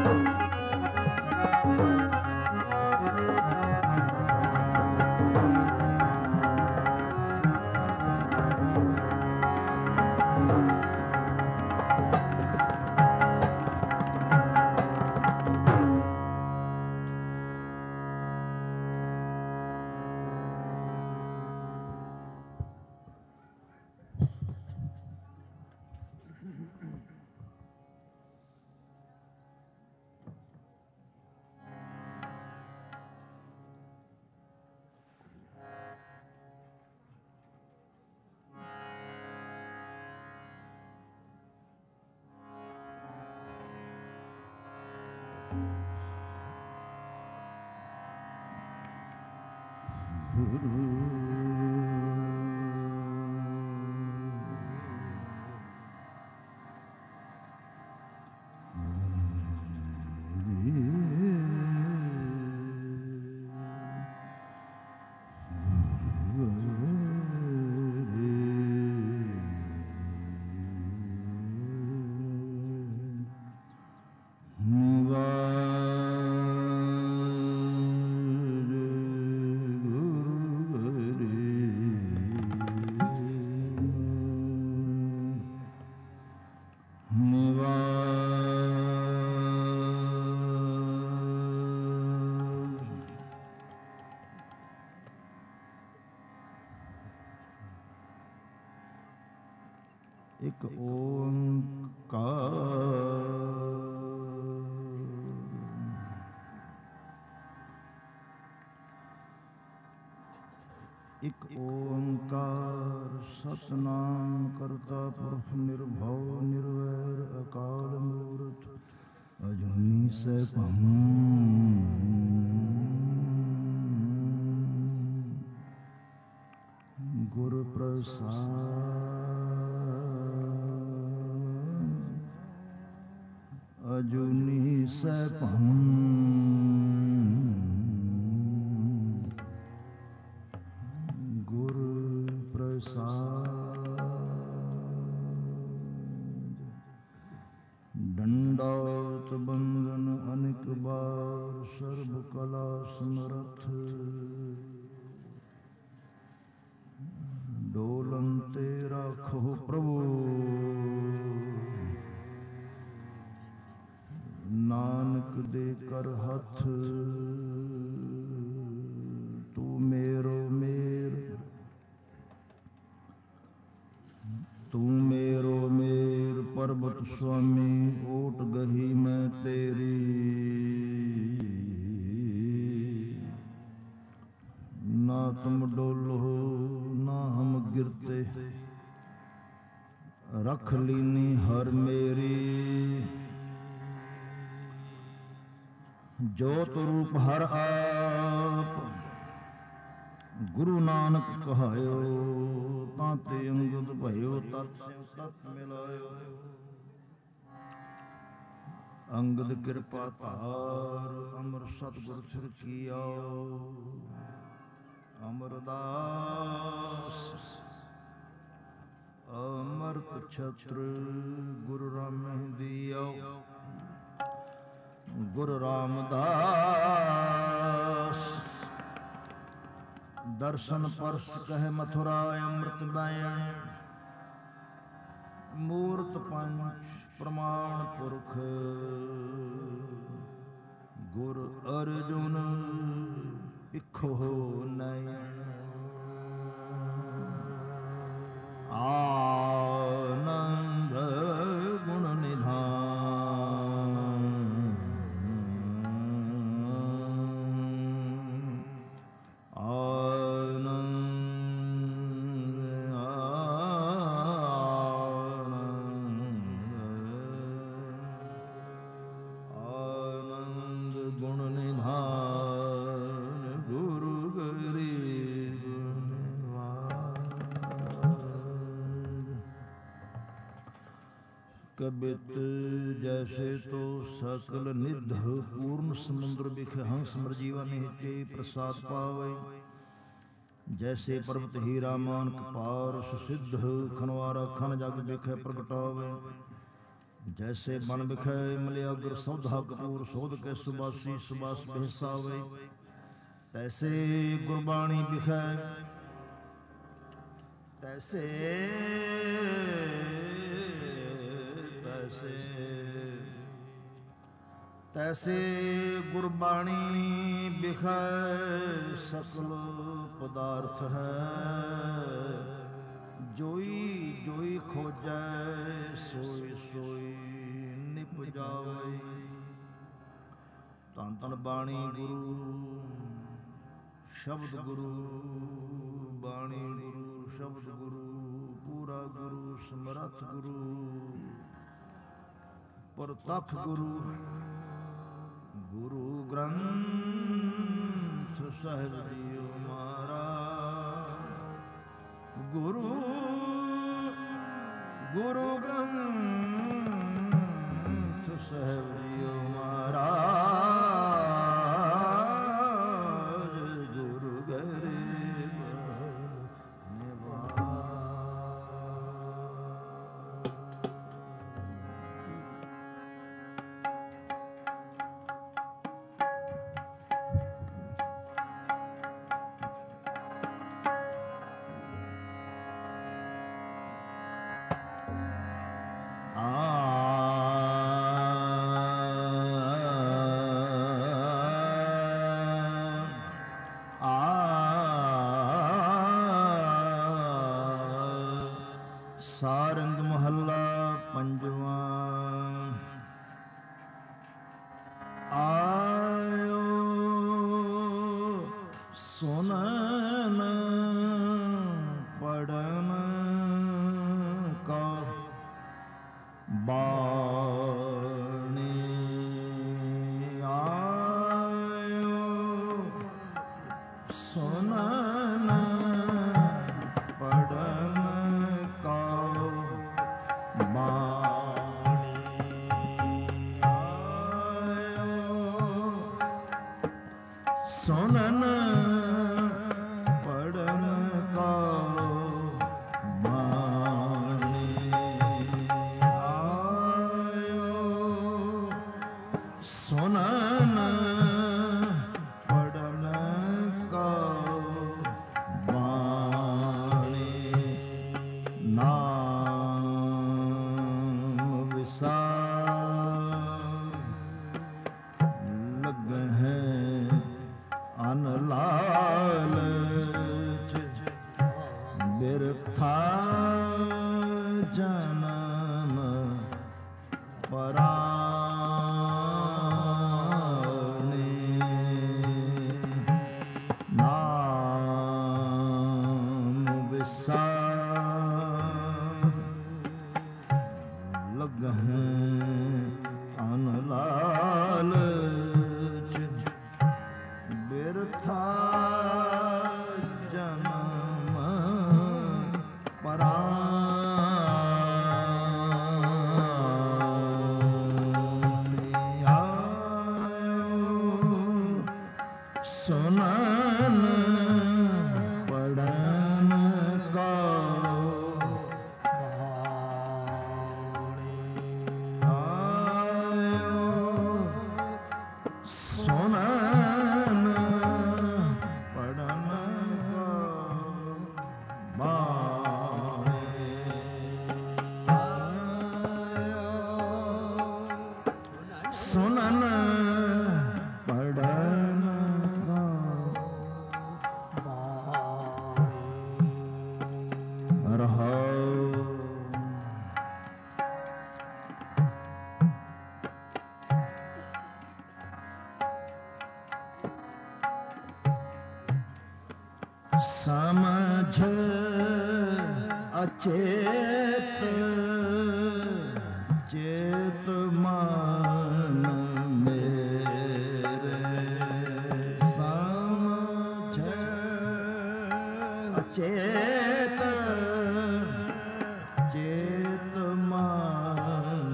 ਇੱਕ ਓੰਕਾਰ ਇੱਕ ਓੰਕਾਰ ਸਤਿਨਾਮ ਕਰਤਾ ਪੁਰਖ ਨਿਰਭਉ ਨਿਰਵੈਰ ਅਕਾਲ ਮੂਰਤ ਅਜੂਨੀ ਸੈਭੰ ਗੁਰ ਪ੍ਰਸਾਦ ਅਜੂਨੀ ਸੈਭੰ ਗੁਰ ਪ੍ਰਸਾਦ ਡੰਡਾਉਤ ਬੰਦਨ ਅਨੇਕ ਬਾਰ ਸਰਬ ਕਲਾ ਸਮਰਥ ਡੋਲਨ ਤੇ ਰਾਖੋ ਪ੍ਰਭੂ ਨਾਨਕ ਦੇ ਕਰ ਹੱਥ ਤੂੰ ਮੇਰੋ ਮੇਰ ਤੂੰ ਮੇਰੋ ਮੇਰ ਪਰਬਤ ਸੁਆਮੀ ਓਟ ਗਹੀ ਮੈਂ ਤੇਰੀ ਨਾ ਤੁਮ ਡੋਲੋ ਨਾ ਹਮ ਗਿਰਤੇ ਰੱਖ ਲੀਨੀ ਹਰ ਮੇਰੀ ਜੋਤ ਰੂਪ ਹਰ ਆਪ ਗੁਰੂ ਨਾਨਕ ਕਹਾਇਓ ਤਾਂ ਤੇ ਅੰਗਦ ਭਇਓ ਤਤ ਤਤ ਮਿਲਾਇਓ ਅੰਗਦ ਕਿਰਪਾ ਧਾਰ ਅਮਰ ਸਤਿਗੁਰ ਸਿਰ ਕੀਓ ਅਮਰਦਾਸ ਅਮਰਤ ਛਤਰ ਗੁਰੂ ਰਾਮਹਿ ਦੀਓ ਗੁਰੂ ਰਾਮਦਾਸ ਦਰਸ਼ਨ ਪਰਸ ਕਹਿ ਮਥੁਰਾ ਅੰਮ੍ਰਿਤ ਬੈਣ ਮੂਰਤ ਪੰਚ ਪ੍ਰਮਾਣ ਪੁਰਖ ਗੁਰ ਅਰਜੁਨ ਇਖੋ ਨੈਣ ਆਨੰਦ ਗੁਣ ਨਿਧਾਨ कबित जैसे तो सकल निध पूर्ण समुद्र बिख हंस मरजीवा निहचे प्रसाद पावे जैसे पर्वत हीरा मानक पार सुसिद्ध खनवारा खन जग बिख प्रगटावे जैसे बन बिखै मिलिया गुर सौधा कपूर सोध के सुबासी सुबास बेहसावे, तैसे गुरबाणी बिखै तैसे तैसे तैसे गुरबाणी बिखै सकल पदार्थ है, जोई जोई खोजै सोई सोई निप जावै। धन धन बाणी गुरु शब्द गुरु, बाणी गुरु शब्द गुरु, पूरा गुरु समरथ गुरु, परतख गुरु, गुरु ग्रंथ साहिब जीओ महाराज। गुरु गुरु ग्रंथ साहिब जीओ महाराज। गुरु गरीब निवाज। सारंग महला पंजवा। आयो सुनन पढ़न का बाणी। आयो सुनन पढ़न का सुनन पढ़न का बाणी। आयो सुनन पढ़न का बाणी। नाम विसार लग है अन लालच, बिरथा जन्म पराने। नाम विसार लग है अन लालच, बिरथा जन्म पराने। आयो सुनन पढ़न का बाणी। आयो सुनन पढ़न का बाणी। आयो सुनन पढ़न का बाणी। रहो समझ अचेत चेत मान मेरे। समझ अचेत चेत मान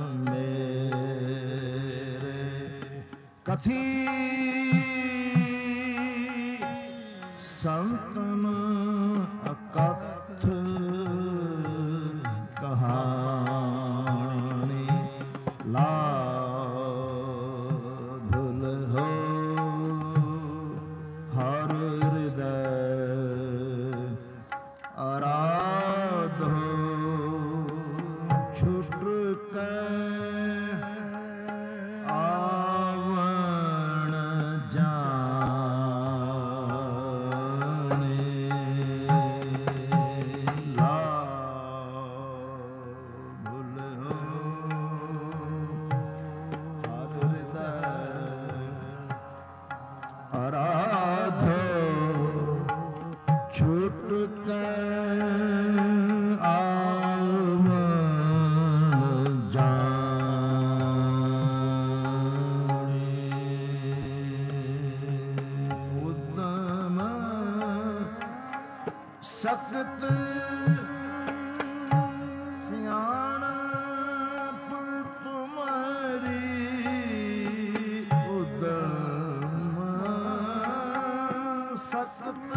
मेरे। कथी संतन अकथ कहानी। ਕੈ ਆਵਣ ਜਾਣੇ ਲਾ ਭੁਲਿਓ ਹਰ ਹਿਰਦੈ ਅਰਾਧੋ ਛੁਟ ਕੈ ਸਖਤ ਸਿਆਣਪ ਤੁਮਰੀ ਉਦਮ ਸਖਤ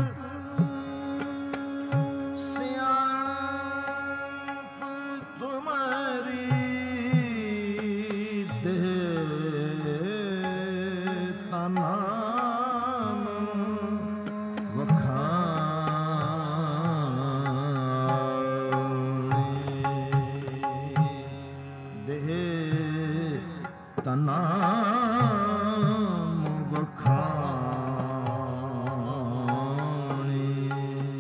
ਸਿਆਣਪ ਤੁਮਰੀ ਦੇਹ ਤਨਾ ਨਾਮ ਵਖਾਣੀ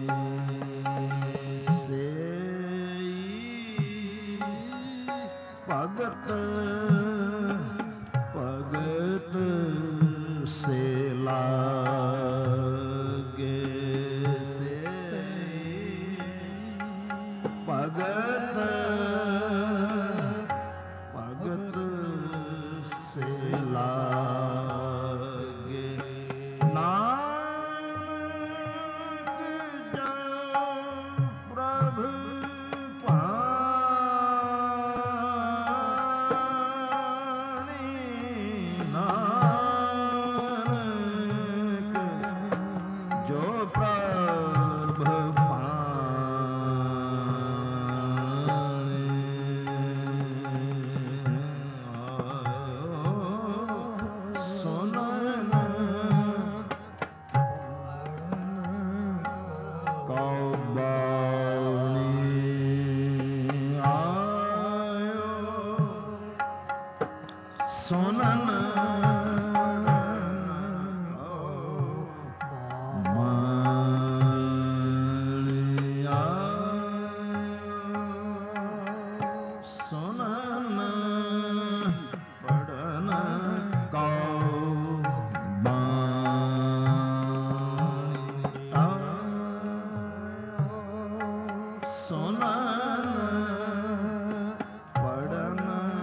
ਸੇਈ ਭਗਤ ਭਗਤ ਸੇ ਲਾਗੇ ਸੇਈ ਭਗਤ ਲਾਗੇ ਨਾਨਕ ਜੋ ਪ੍ਰਭ ਭਾਣੀ ਨਾਨਕ ਜੋ ਪ੍ਰਭ ਸੁਨਨ ਮਾਣਿਆ ਸੁਨਨ ਪੜਨ ਕਉ ਬਾਣਿਆ ਸੁਨਨ ਪੜਨ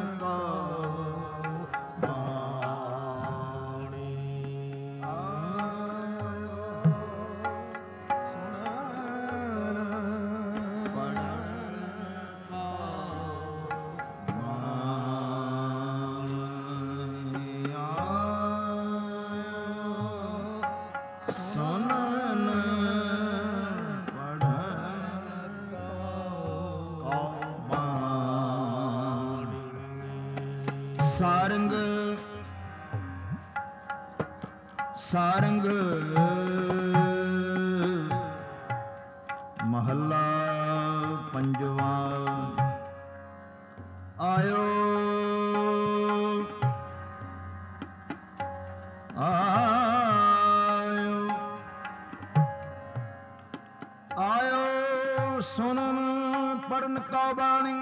ਸਾਰੰਗ ਸਾਰੰਗ ਮਹੱਲਾ ਪੰਜਵਾ ਆਇਓ ਆਇਓ ਆਇਓ ਸੁਨਨ ਪੜਨ ਕਉ ਬਾਣੀ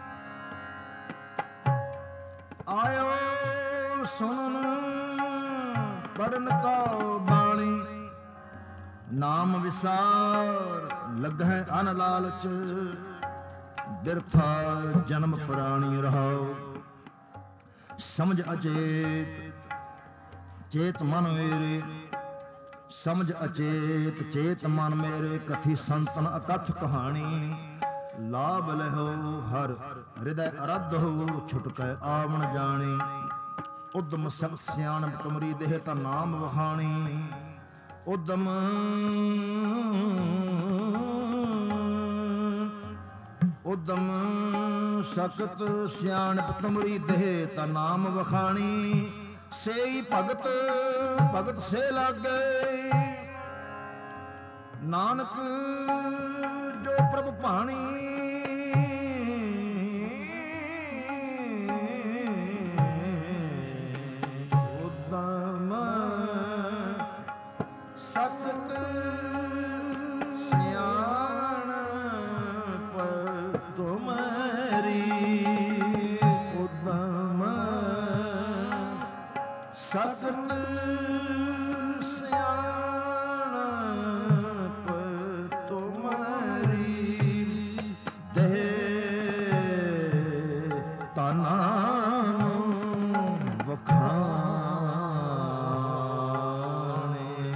ਆਇਓ ਸੁਨਨ ਪੜਨ ਕਉ ਬਾਣੀ ਨਾਮ ਵਿਸਾਰ ਲੱਗਹਿ ਅਨ ਲਾਲਚ ਬਿਰਥਾ ਜਨਮ ਪ੍ਰਾਣੀ ਰਹਾਉ ਸਮਝ ਅਚੇਤ ਚੇਤ ਮਨ ਮੇਰੇ ਸਮਝ ਅਚੇਤ ਚੇਤ ਮਨ ਮੇਰੇ ਕਥੀ ਸੰਤਨ ਅਕਥ ਕਹਾਣੀ ਲਾਭ ਲਹੋ ਹਰ ਹਿਰਦੈ ਅਰਧ ਹੋ ਛੁਟਕੈ ਆਵਣ ਜਾਣੀ ਉਦਮ ਸਖਤ ਸਿਆਣਪ ਤੁਮਰੀ ਦੇਹ ਤਾ ਨਾਮ ਵਖਾਣੀ ਉਦਮ ਉਦਮ ਸਖਤ ਸਿਆਣਪ ਤੁਮਰੀ ਦੇਹ ਤਾ ਨਾਮ ਵਖਾਣੀ ਸੇਈ ਭਗਤ ਭਗਤ ਸੇ ਲਾਗੇ ਨਾਨਕ ਜੋ ਪ੍ਰਭ ਭਾਣੀ ਸਗਤ ਸਿਆਣਪ ਤੁਮਰੀ ਦੇ ਤਾਨਾ ਵਖਾਣੇ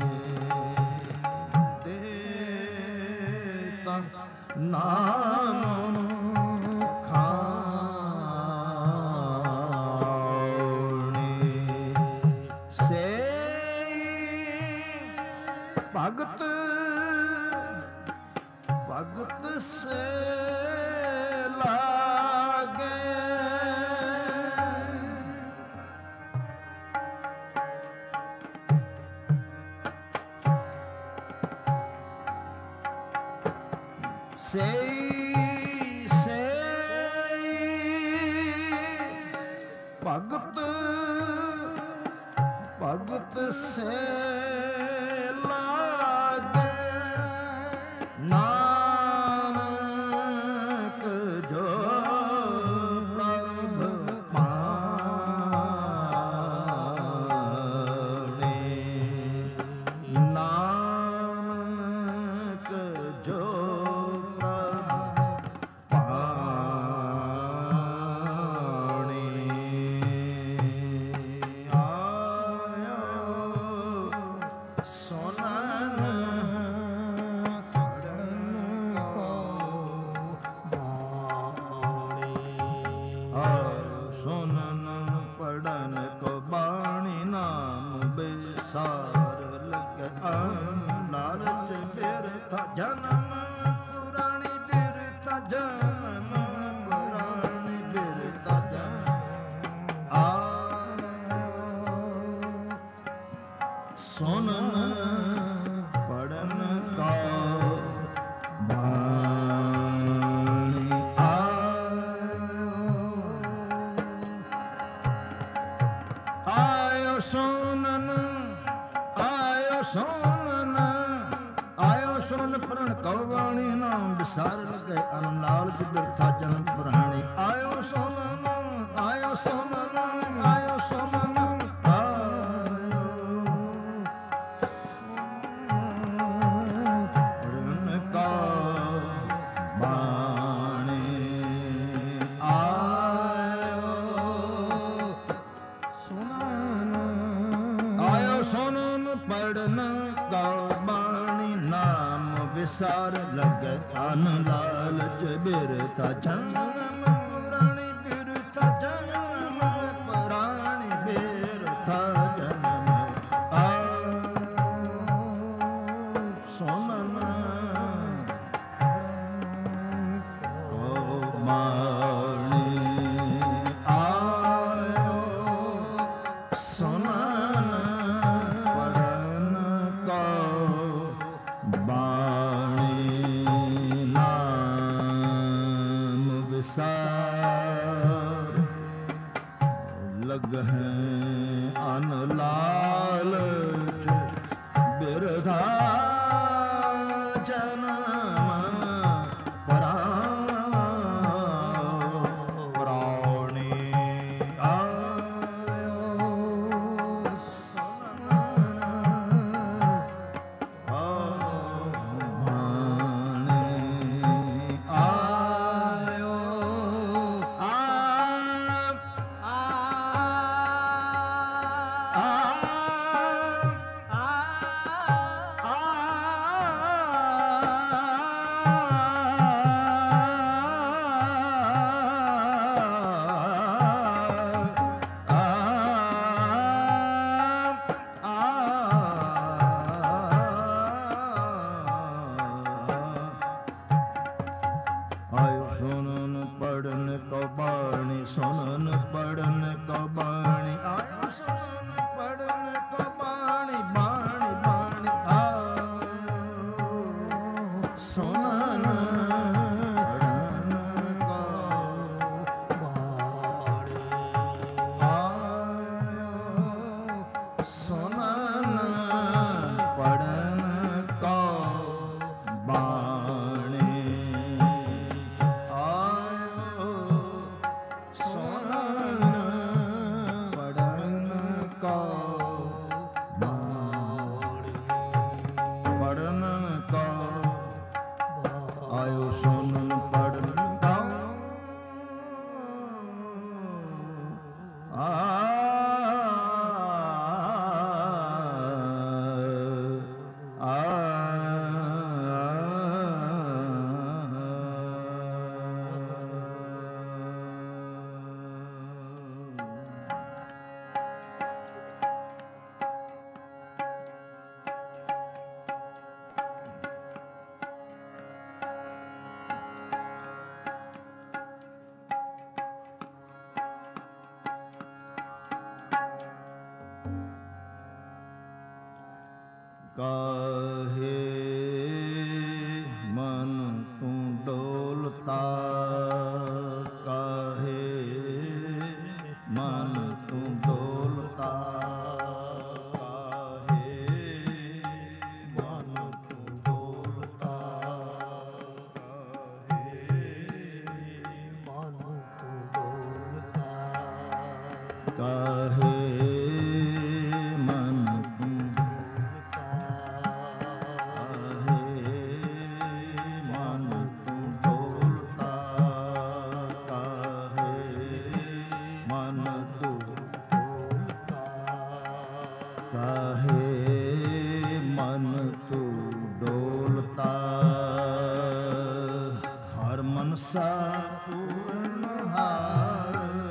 ਦੇ ਨਾਮ ਭਗਤ ਭਗਤ ਸੇ ਲਾਗੇ ਭਗਤ ਭਗਤ ਸੇ ਨਾਨਕ ਜੋ ਪ੍ਰਭ ਪਾਣੇ ਨਾਨਕ ਜੋ ਪ੍ਰਭ ਪਾਣੇ ਆਇਆ ਸੁਨਨ ਲਾਲਚ ਬਿਰਥਾ ਜਨਮ ਪੁਰਾਣੀ ਬਿਰਥਾ ਜਨਮ ਪੁਰਾਣੀ ਬਿਰਥਾ ਜਨਮ ਆ ਸੁਨਨ ਪੜਨ ਕਾ ਬਾਣੀ ਆਇਓ ਸੁਨਨ ਸੁਨਨ ਆਇਓ ਸੁਨਨ ਪੜਨ ਕਉ ਬਾਣੀ ਨਾਮ ਵਿਸਾਰ ਲਗੇ ਅਨ ਲਾਲਚ ਬਿਰਥਾ ਜਨਮ ਪੁਰਾਣੀ ਆਇਓ ਸੁਨਨ ਆਇਓ ਸੁਨਨ ਆਇਓ ਸੁਨਨ ਪੜਨ ਕਾ ਬਾਣੀ ਆਇਓ ਸੁਨਨ ਆਇਓ ਸੁਨਨ ਪੜਨ ਕਾ ਬਾਣੀ ਨਾਮ ਵਿਸਾਰ ਲਗੈ ਅਨ ਲਾਲਚ ਬਿਰਥਾ ਜਨਮ ਪੁਰਾਣੀ ਬਿਰਥਾ ਜਨਮ ਪੁਰਾਣੀ ਬਿਰਥਾ ਜਨਮ ਆ ਸੁਨਨ ਕੋ ਬਾਣੀ ਆਇਓ ਸੁਨਨ ਬਾਣੀ ਨਾਮ ਵਿਸਾਰ ਲਗਹਿ ਅਨ ਲਾਲਚ ਬਿਰਥਾ ਜਨਮ ਪੁਰਾਣੀ ਆਇਓ ਸੁਨਨ ਸੁਨਨ ਪੜਨ ਕੋ ਬਾਣੀ ਆਇਓ ਸੁਨਨ ਪੜਨ ਕੋ ਬਾਣੀ ਬਾਣੀ ਬਾਣੀ ਆਇਓ ਸੁਨਨ ਪੜਨ ਕੋ ਬਾਣੀ ਆਇਓ ਸੁਨਨ ਪੜਨ ਕੋ ਬਾਣੀ ਆਇਓ ਸੁਨਨ ਪੜਨ ਕਾਹੇ ਮਨ ਤੂੰ ਡੋਲਤਾ, ਕਾਹੇ ਮਨ ਤੂੰ ਡੋਲਤਾ, ਕਾਹੇ ਮਨ ਤੂੰ ਡੋਲਤਾ, ਕਾਹੇ ਮਨ ਤੂੰ ਡੋਲਤਾ, ਕਾਹੇ ਮਨ ਤੂੰ ਡੋਲਤਾ, ਕਾਹੇ ਮਨ ਤੂੰ ਡੋਲਤਾ, ਹਰ ਮਨਸਾ ਪੂਰਨ ਹਾਰ,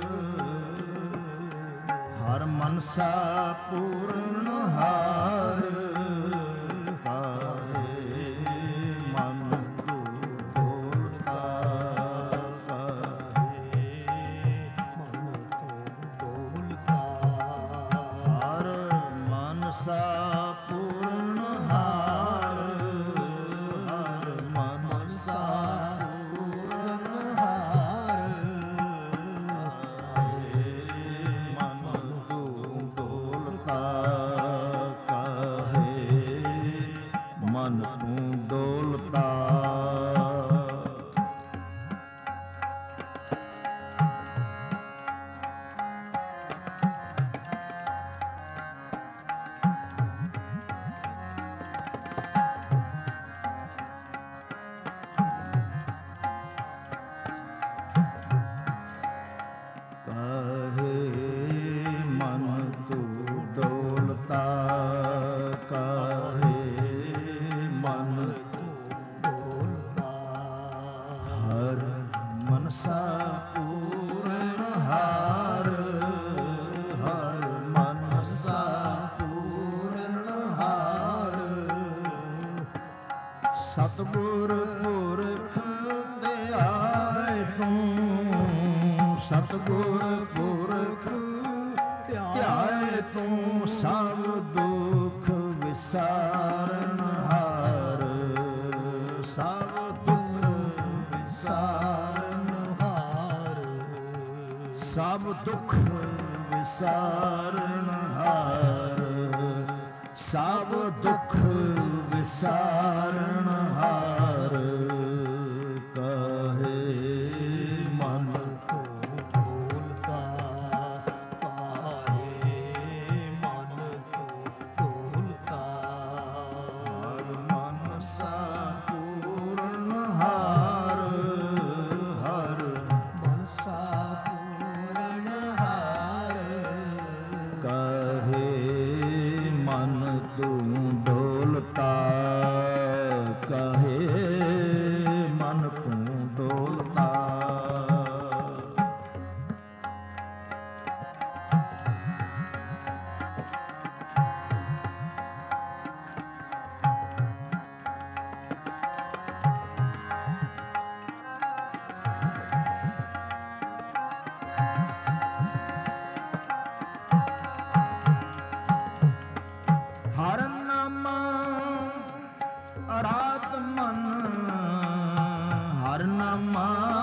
ਹਰ ਮਨਸਾ ਪੂਰਨ ਹਾਰ, ਕਾਹੇ ਮਨ ਤੂੰ ਡੋਲਤਾ, ਕਾਹੇ ਮਨ ਤੂੰ ਡੋਲਤਾ, ਹਰ ਮਨਸਾ ਪੂਰਨ ਹਾਰ, ਹਰ ਮਨਸਾ ਪੂਰਨ ਹਾਰ, ਕਾਹੇ ਮਨ ਤੂੰ ਡੋਲਤਾ, ਕਾਹੇ ਮਨ ਤੂੰ ਡੋਲਤਾ। ਕਾਹੇ ਮਨ ਤੂੰ ਡੋਲਤਾ, ਕਾਹੇ ਮਨ ਤੂੰ ਡੋਲਤਾ, ਹਰ ਮਨਸਾ ਪੂਰਨ ਹਾਰ, ਹਰ ਮਨਸਾ ਪੂਰਨ ਹਾਰ, ਸਤਿਗੁਰ ਪੁਰਖ ਧਿਆਏ ਤੂੰ, ਸਤਿਗੁਰ ਪੁਰਖ ਧਿਆਏ ਤੂੰ, ਸਭ ਦੁਖ ਵਿਸਾਰਨ ਹਾਰ, ਸਭ ਦੁਖ ਵਿਸਾਰਨ ਹਾਰ, ਸਭ ਦੁਖ ਵਿਸਾਰਨ ਹਾਰ, ਸਭ ਦੁਖ ਵਿਸਾਰਨ ਹਾਰ, ਕਾਹੇ ਮਨ ਤੂੰ ਡੋਲਤਾ, ਕਾਹੇ ਮਨ ਤੂੰ ਡੋਲਤਾ, ਹਰ ਮਨਸਾ ਪੂਰਨ ਹਾਰ, ਹਰ ਮਨਸਾ ਪੂਰਨ ਹਾਰ, ਕਾਹੇ ਮਨ ਤੂੰ ਡੋਲਤਾ, ਕਾਹੇ ਮਨ ਤੂੰ ਡੋਲਤਾ। ਹਰ ਨਾਮ ਅਰਾਧ ਮਨ, ਹਰ ਨਾਮ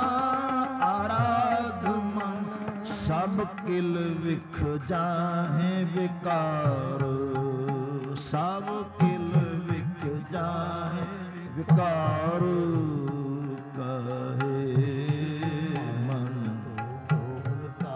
ਅਰਾਧ ਮਨ, ਸਭ ਕਿਲ ਵਿਖ ਜਾਹੇ ਵਿਕਾਰ, ਸਭ ਕਿਲ ਵਿਖ ਜਾਹੇ ਵਿਕਾਰ, ਕਾਹੇ ਮਨ ਤੂੰ ਡੋਲਤਾ,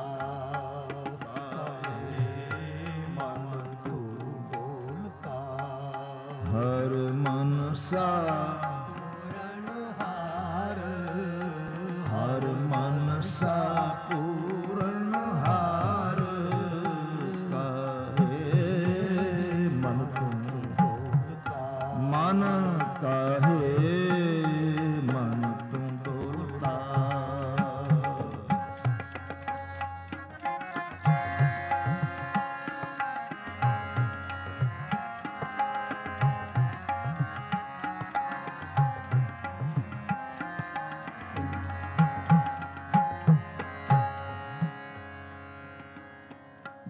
ਕਾਹੇ ਮਨ ਤੂੰ ਡੋਲਤਾ, ਹਰ ਮਨਸਾ ਪੂਰਨ ਹਾਰ, ਹਰ ਮਨਸਾ ਪੂਰਨ ਹਾਰ,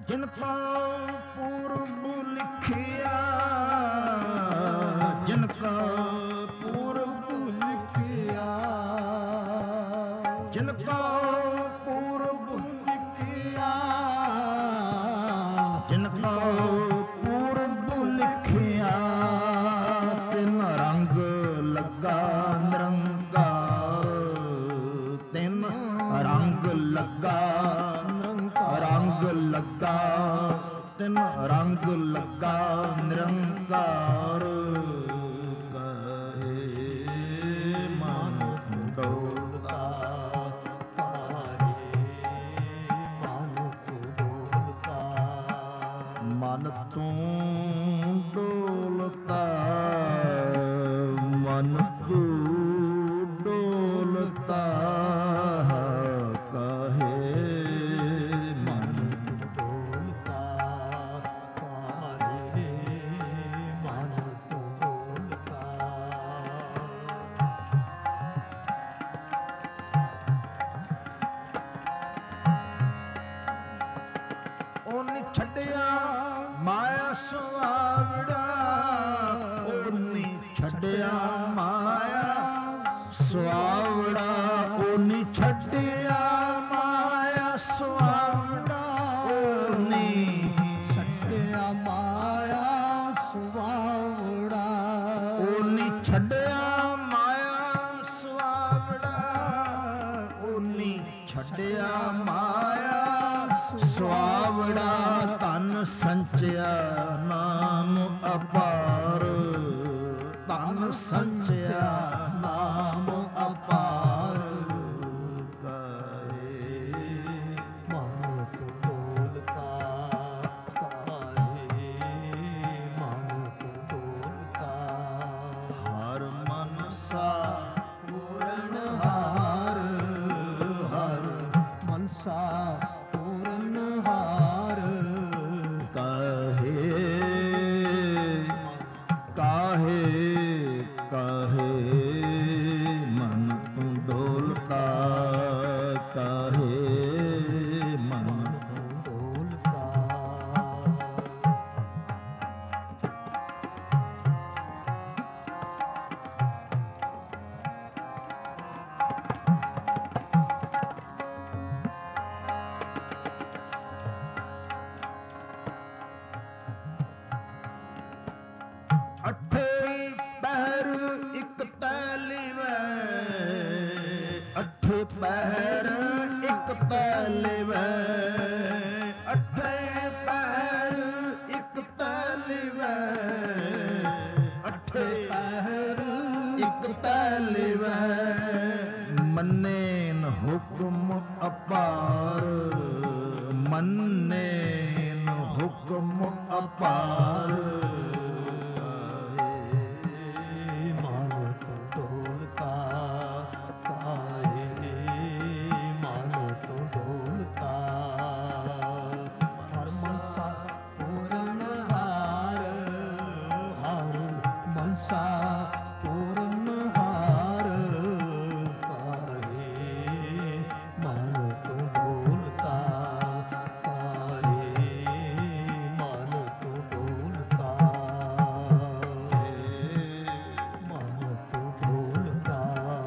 ਜਿਨ ਕਾ ਪੂਰਬ ਲਿਖਿਆ, ਜਿਨ ਕਾ ਪੂਰਬ ਲਿਖਿਆ, ਜਿਨ ਕਾ ਪੂਰਬ ਲਿਖਿਆ, ਜਿਨ ਕਾ ਪੂਰਬ ਲਿਖਿਆ, ਤਿਨ ਰੰਗ ਲੱਗਾ ਨਿਰੰਕਾਰ, ਤਿਨ ਰੰਗ ਲੱਗਾ, ਰੰਗ ਲੱਗਾ, ਤਿਨ ਰੰਗ ਲੱਗਾ ਨਿਰੰਕਾਰ, ਕਹੇ ਮਨ ਡੋਲਦਾ, ਕਹੇ ਮਨ ਡੋਲਦਾ, ਮਨ ਤੂੰ ਡੋਲਤਾ, ਮਨ ਤੂੰ ਡੋਲਤਾ, ਛੱਡਿਆ ਮਾਇਆ ਸੁਆਵੜਾ, ਉਹਨੇ ਛੱਡਿਆ ਮਾਇਆ ਸੁਆਵੜਾ, ਉਹਨੇ ਛੱਡਿਆ ਮਾਇਆ ਸੁਆਵੜਾ, ਉਹਨੇ ਛੱਡਿਆ ਮਾਇਆ ਸੁਆਵੜਾ, ਉਹਨੇ ਛੱਡਿਆ ਮਾਇਆ ਸੁਆਵੜਾ, ਉਹਨੇ ਛੱਡਿਆ ਮਾਇਆ ਸੁਆਵੜਾ, ਧਨ ਸੰਚਿਆ ਨਾਮ ਅਪਾਰ, ਧਨ ਸੰਚਿਆ ਨਾਮ ਅਪਾਰ, ਕਹੇ ਮਨ ਤੂੰ ਡੋਲਤਾ, ਕਹੇ ਮਨ ਤੂੰ ਡੋਲਤਾ, ਹਰ ਮਨਸਾ ਪੂਰਨ ਹਾਰ, ਹਰ ਮਨਸਾ ਪੂਰਨ ਹਾਰ, ਕਾਹੇ ਕਾਹੇ ਕਾਹੇ ਮਨ ਤੂੰ ਡੋਲਤਾ, ਕਾਹੇ ਮਨ ਤੂੰ ਡੋਲਤਾ, ਅੱਠੇ ਪਹਿਰ ਇੱਕ ਤੈਲੀ ਵੈ, ਅੱਠੇ ਪਹਿਰ ਇੱਕ ਤੈਲੀ ਵੈ, ਅੱਠੇ ਪਹਿਰ ਇੱਕ ਤੈਲੀ ਵੈ, ਅੱਠੇ ਪਹਿਰ ਇੱਕ ਤੈਲੀ ਵੈ, ਮੰਨੇ ਨ ਹੁਕਮ ਅਪਾਰ, ਮੰਨੇ ਨ ਹੁਕਮ ਅਪਾਰ, ਮਨਸਾ ਪੂਰਨ ਹਾਰ, ਕਾਹੇ ਮਨ ਤੂੰ ਡੋਲਤਾ, ਕਾਹੇ ਮਨ ਤੂੰ ਡੋਲਤਾ, ਮਨ ਤੂੰ ਡੋਲਤਾ,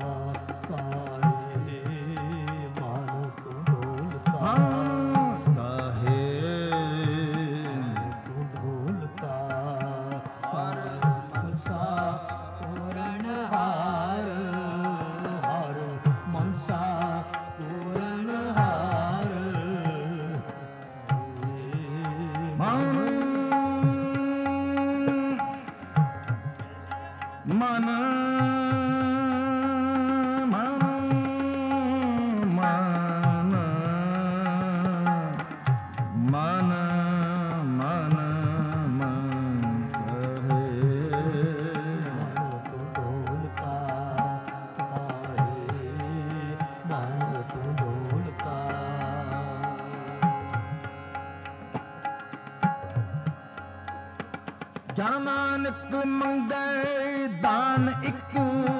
ਕਾਹੇ ਮਨ ਤੂੰ ਡੋਲਤਾ, ਕਾਹੇ ਮਨ ਤੂੰ ਡੋਲਤਾ, ਹਰ ਮਨਸਾ ਪੂਰਨ ਹਾਰ, ਹਰ ਮਨਸਾ ਪੂਰਨ ਹਾਰ, ਮਨ ਮਨ ਮਨ ਮਨ ਮਨ ਮਨ ਮਨ ਕਹੇ ਮਨ ਤੂੰ ਡੋਲਤਾ, ਕਾਹੇ ਮਨ ਤੂੰ ਡੋਲਤਾ, ਜਨ ਨਾਨਕ ਮੰਗੈ ਦਾਨ ਇੱਕ,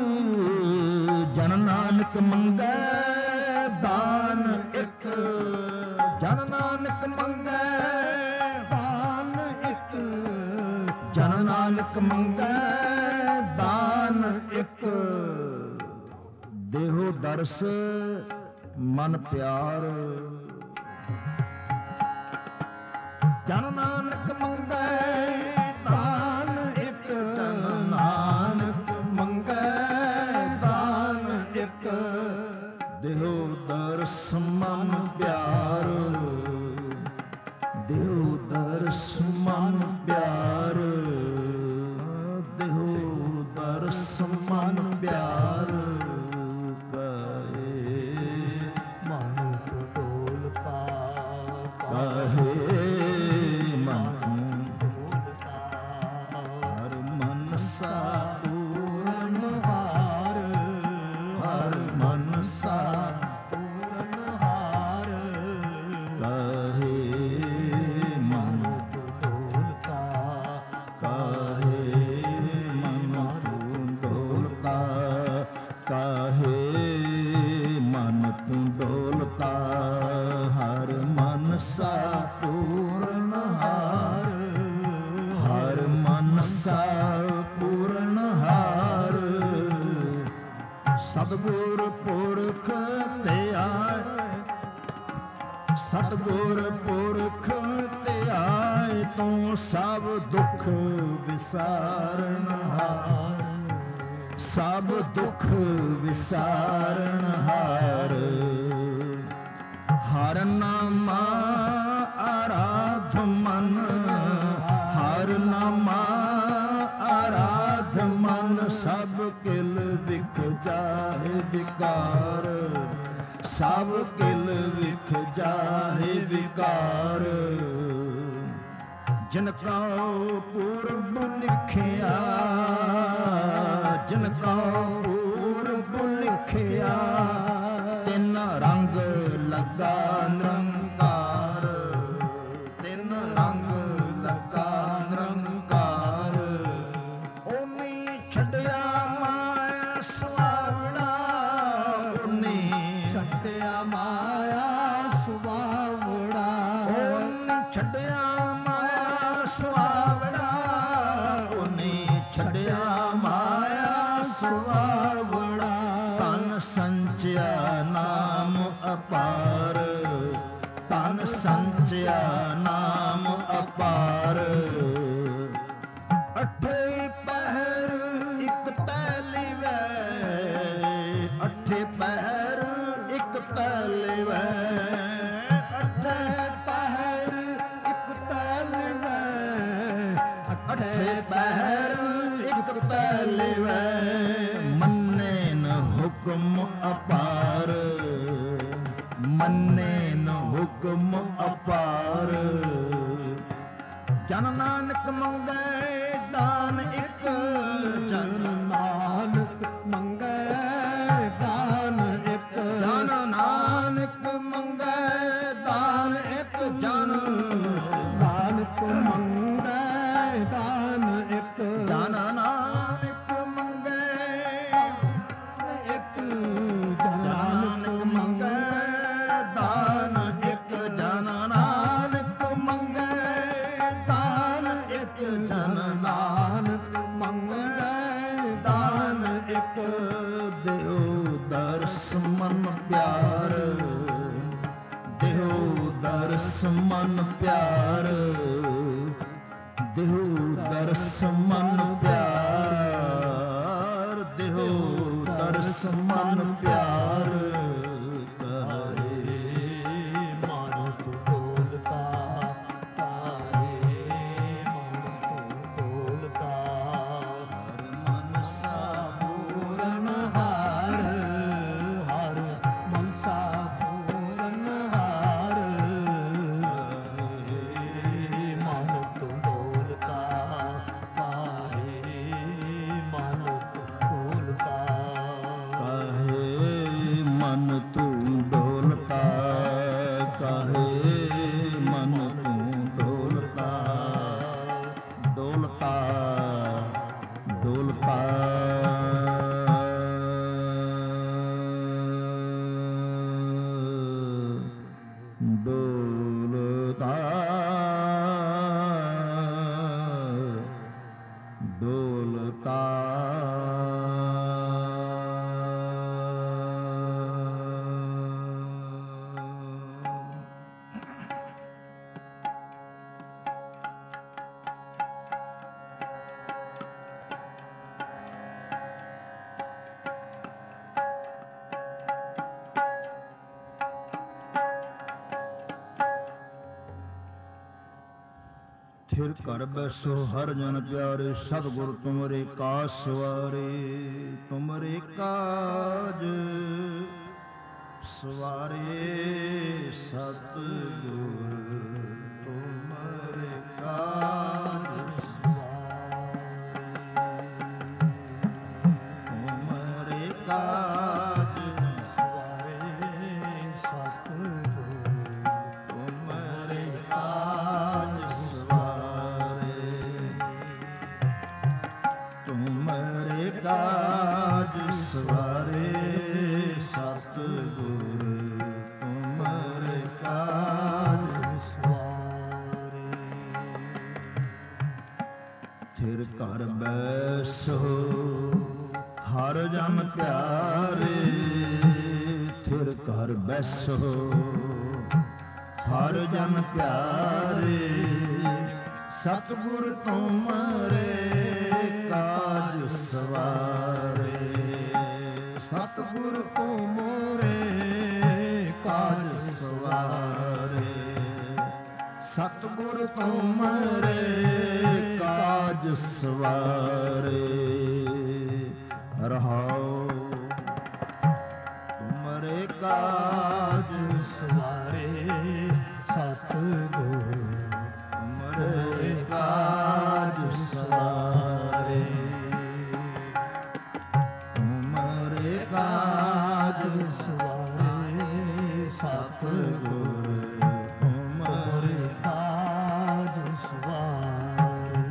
ਜਨ ਨਾਨਕ ਮੰਗੈ ਦਾਨ ਇੱਕ, ਜਨ ਨਾਨਕ ਮੰਗੈ ਨਾਨਕ ਮੰਗੈ ਦਾਨ ਇੱਕ, ਦੇਹੋ ਦਰਸ ਮਨ ਪਿਆਰ। ਜਨ ਨਾਨਕ ਮੰਗੈ ਦਾਨ ਇੱਕ, ਜਨ ਨਾਨਕ ਮੰਗੈ ਦਾਨ ਇੱਕ, ਦੇਹੋ ਦਰਸ ਮਨ ਪਿਆਰ। ਦੇਹੋ ਦਰਸ ਮਨ ਪਿਆਰ, ਦੇਹੋ ਦਰਸ ਮਨ ਪਿਆਰ। ਕਹੇ ਮਨ ਤੂੰ ਡੋਲਤਾ, ਕਹੇ ਮਨ ਡੋਲਤਾ, ਹਰ ਮਨਸਾ ਪੂਰਨ ਹਾਰ, ਹਰ ਮਨਸਾ ਪੂਰਨ ਹਾਰ। ਕਹੇ ਮਨ ਤੂੰ ਡੋਲਤਾ, ਹਰ ਮਨਸਾ ਪੂਰਨ ਹਾਰ, ਹਰ ਮਨਸਾ ਪੂਰਨ ਹਾਰ। ਸਤਿਗੁਰ ਪੁਰਖ ਧਿਆਏ, ਸਤਿਗੁਰ ਪੁਰਖ ਧਿਆਏ, ਤੂੰ ਸਭ ਦੁੱਖ ਵਿਸਾਰਨ ਹਾਰ, ਸਭ ਦੁੱਖ ਵਿਸਾਰਨ ਹਾਰ। ਹਰ ਨਾਮਾ ਆਰਾਧ ਮਨ, ਹਰ ਨਾਮਾ ਆਰਾਧ ਮਨ, ਸਭ ਕਿਲ ਵਿਖ ਜਾਹੇ ਵਿਕਾਰ, ਸਭ ਕਿਲ ਵਿਖ ਜਾਹੇ ਵਿਕਾਰ। ਜਿਨ ਕਉ ਪੂਰਬ ਲਿਖਿਆ, ਜਿਨ ਕਉ ਪੂਰਬ ਲਿਖਿਆ, ਤਿਨ ਰੰਗ ਲੱਗਾ ਨਿਰੰਕਾਰ, ਤਿਨ ਰੰਗ ਲੱਗਾ ਨਿਰੰਕਾਰ। ਓਨੀ ਛੱਡਿਆ ਮਾਇਆ ਸੁਆਵੜਾ, ਓਨੀ ਛੱਡਿਆ ਮਾਇਆ ਸੁਆਵੜਾ, ਓਨੀ ਛੱਡਿਆ ਸੁਆਵੜਾ, ਉਹਨੇ ਛੱਡਿਆ ਮਾਇਆ ਸੁਆਵੜਾ। ਤਨ ਸੰਚਿਆ ਨਾਮ ਅਪਾਰ, ਤਨ ਸੰਚਿਆ ਨਾਮ ਅਪਾਰ। ਅਠੇ ਪਹਿਰ ਇੱਕ ਤੈਲੀ ਵੈ, ਅਠੇ ਪਹਿਰ ਇੱਕ ਤੈਲੀ ਵੈ, ਅਠੇ ਪਹਿਰ ਇੱਕ ਤੈਲੀ ਵੈ, ਅਠੇ ਪਹਿਰ ਇੱਕ ਤੈਲੀ ਵੈ। ਮੰਨੇ ਨ ਹੁਕਮ ਅਪਾਰ, ਮੰਨੇ ਨ ਹੁਕਮ ਅਪਾਰ। ਜਨ ਨਾਨਕ ਮੰਗੈ ਦਾਨ ਇੱਕ, ਜਨ ਨਾਨਕ ਮੰਗੈ ਦਾਨ ਇੱਕ, ਜਨ ਨਾਨਕ ਮੰਗੈ ਦਾਨ ਇੱਕ, ਜਨ ਨਾਨਕ ਮੰਗੈ ਦਾਨ ਇੱਕ, ਜਨ ਨਾਨਕ ਮੰਗੈ ਇੱਕ, ਜਨ ਨਾਨਕ ਮੰਗੈ ਦਾਨ ਇੱਕ, ਜਨ ਨਾਨਕ ਮੰਗੈ ਦਾਨ ਇੱਕ, ਜਨ ਨਾਨਕ ਮੰਗੈ ਦਾਨ ਇੱਕ। ਦਿਓ ਦਰਸ ਮਨ ਪਿਆਰ, ਦਿਓ ਦਰਸ ਮਨ ਪਿਆਰ, ਦਿਓ ਦਰਸ ਮਨ ਪਿਆਰ, ਦਿਓ ਦਰਸ ਮਨ ਪਿਆਰ। ਕਹੇ ਮਨ ਤੂੰ ਡੋਲਤਾ, ਕਹੇ ਮਨ ਤੂੰ ਡੋਲਤਾ, ਹਰ ਮਨਸਾ ਪੂਰਨ ਹਾਰ, ਹਰ ਮਨਸਾ ਪੂਰਨ ਹਾਰ। ਮਨ ਤੂੰ ਡੋਲਤਾ, ਕਹੇ ਮਨ ਤੂੰ ਡੋਲਤਾ, ਕਹੇ थिर कर बैसो हर जन प्यारे, सतगुर तुमरे काज सवारे। तुमरे काज सवारे सतगुर, तुमरे काज ਘਰ ਬੈਸੋ ਹਰ ਜਨ ਪਿਆਰੇ। ਥਿਰ ਘਰ ਬੈਸੋ ਹਰ ਜਨ ਪਿਆਰੇ, ਸਤਿਗੁਰ ਤੁਮਰੇ ਕਾਜ ਸਵਾਰੇ। ਸਤਿਗੁਰ ਤੁਮਰੇ ਕਾਜ ਸਵਾਰੇ, ਸਤਿਗੁਰ ਤੁਮਰੇ ਕਾਜ ਸਵਾਰੇ। ਰਹਾਉ ਤੁਮਰੇ ਕਾਜ ਸਵਾਰੇ, ਸਤਿਗੁਰ ਤੁਮਰੇ ਕਾਜ ਸਵਾਰੇ। ਤੁਮਰੇ ਕਾਜ ਸਵਾਰੇ, ਸਤਿਗੁਰ ਤੁਮਰੇ ਕਾਜ ਸਵਾਰੇ।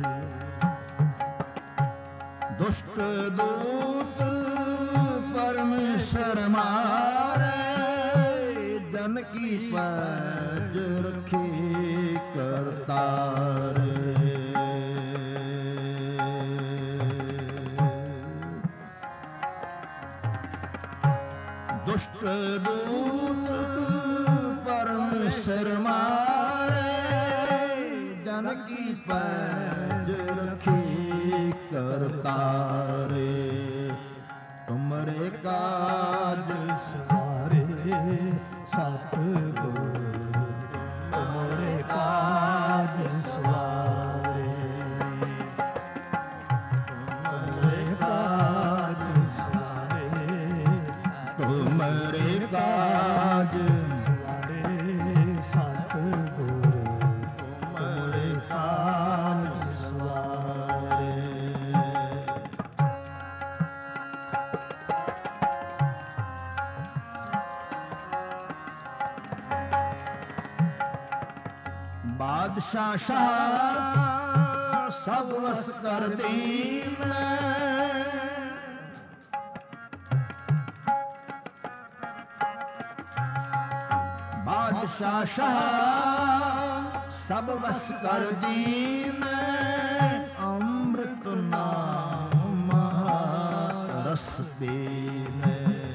ਦੁਸ਼ਟ ਦੂਤ ਪਰਮੇਸ਼ਰ ਮਾਰੇ, ਜਨ ਕੀ ਪੈਜ ਰੱਖੀ ਕਰਤਾਰੇ। ਦੁਸ਼ਟ ਦੂਤ ਪਰਮੇਸ਼ਰ ਮਾਰੇ, ਜਨ ਕੀ ਪੈਜ ਰੱਖੀ ਕਰਤਾਰੇ। ਤੁਮਰੇ ਕਾਜ ਸਵਾਰੇ, ਸਤਿਗੁਰ ਤੁਮਰੇ ਕਾਜ ਸਵਾਰੇ। ਤੁਮਰੇ ਕਾਜ ਸਵਾਰੇ, ਤੁਮਰੇ ਕਾਜ ਸਵਾਰੇ, ਸਤਿਗੁਰ ਤੁਮਰੇ ਕਾਜ ਸਵਾਰੇ। ਬਾਦਸ਼ਾਹ ਸ਼ਾਹ ਸਭ ਵਸ ਕਰ ਦੀਨ, ਬਾਦਸ਼ਾਹ ਸ਼ਾਹ ਸਭ ਵਸ ਕਰ ਦੀਨ। ਅੰਮ੍ਰਿਤ ਨਾਮ ਮਹਾ ਰਸ ਪੀਨੇ,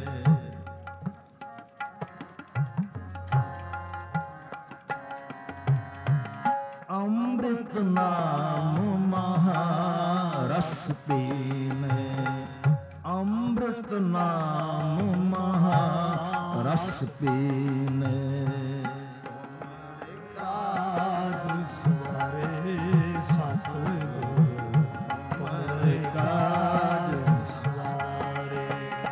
ਅੰਮ੍ਰਿਤ ਨਾਮ ਮਹਾ ਰਸ ਪੀਨੇ। ਅੰਮ੍ਰਿਤ ਨਾਮ ਮਹਾ ਰਸ ਪੀਨੇ। ਕਾਜ ਸਵਾਰੇ, ਸਤਿਗੁਰ ਤੁਮਰੇ ਕਾਜ ਸਵਾਰੇ।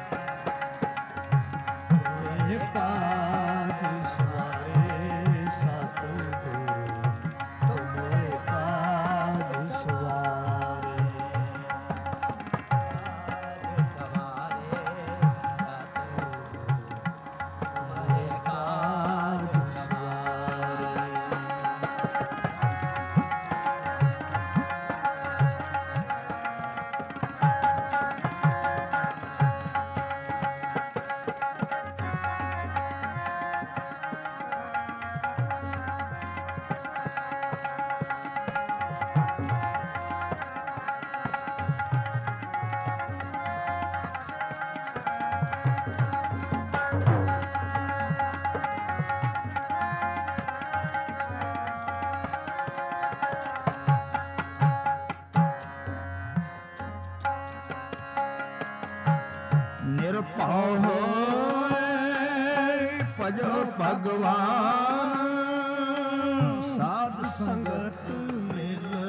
ਤੁਮਰੇ ਕਾਜ ਸਵਾਰੇ, ਸਤਿਗੁਰ ਤੁਮਰੇ ਕਾਜ ਸਵਾਰੇ। ਨਿਰਭਉ ਹੋਇ ਭਜੋ ਭਗਵਾਨ, ਸਾਧ ਸੰਗਤ ਮਿਲ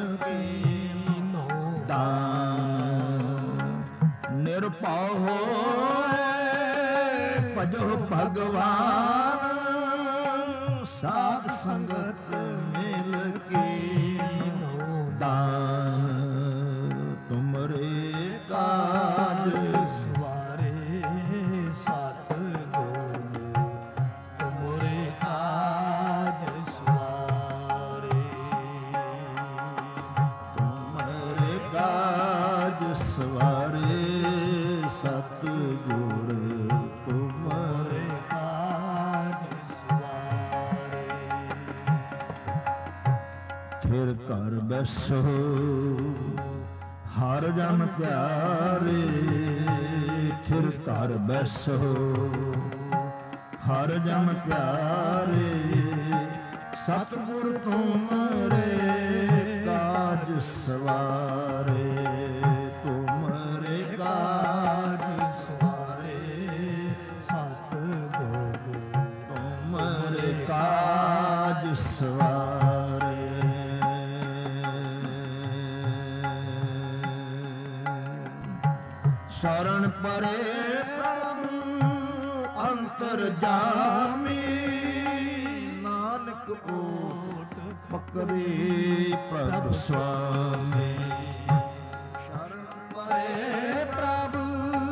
ਸੰਗਤ ਮਿਲ ਕੀਨੋ ਦਾਨ ਤੁਮਰੇ ਕਾਜ ਸਵਾਰੇ ਸਤਿਗੁਰ ਤੁਮਰੇ ਕਾਜ ਸਵਾਰੇ ਤੁਮਰੇ ਕਾਜ ਸਵਾਰੇ ਸਤਿਗੁਰ ਤੁਮਰੇ ਕਾਜ ਸਵਾਰੇ ਥਿਰ ਘਰ ਬੈਸੋ ਹਰ ਜਨ ਪਿਆਰੇ ਥਿਰ ਘਰ ਬੈਸੋ ਹਰ ਜਨ ਪਿਆਰੇ ਸਤਿਗੁਰ ਤੁਮਰੇ ਕਾਜ ਸਵਾਰੇ ਤੁਮਰੇ ਕਾਜ ਸਵਾਰੇ ਸਤਿਗੁਰ ਤੁਮਰੇ ਕਾਜ ਸਵਾਰੇ ਸ਼ਰਨ ਪਰੇ ਪ੍ਰਭੂ ਅੰਤਰਜਾਮੀ ਨਾਨਕ ਓਟ ਪਕਰੇ ਪ੍ਰਭ ਸੁਆਮੀ ਸ਼ਰਨ ਪਰੇ ਪ੍ਰਭੂ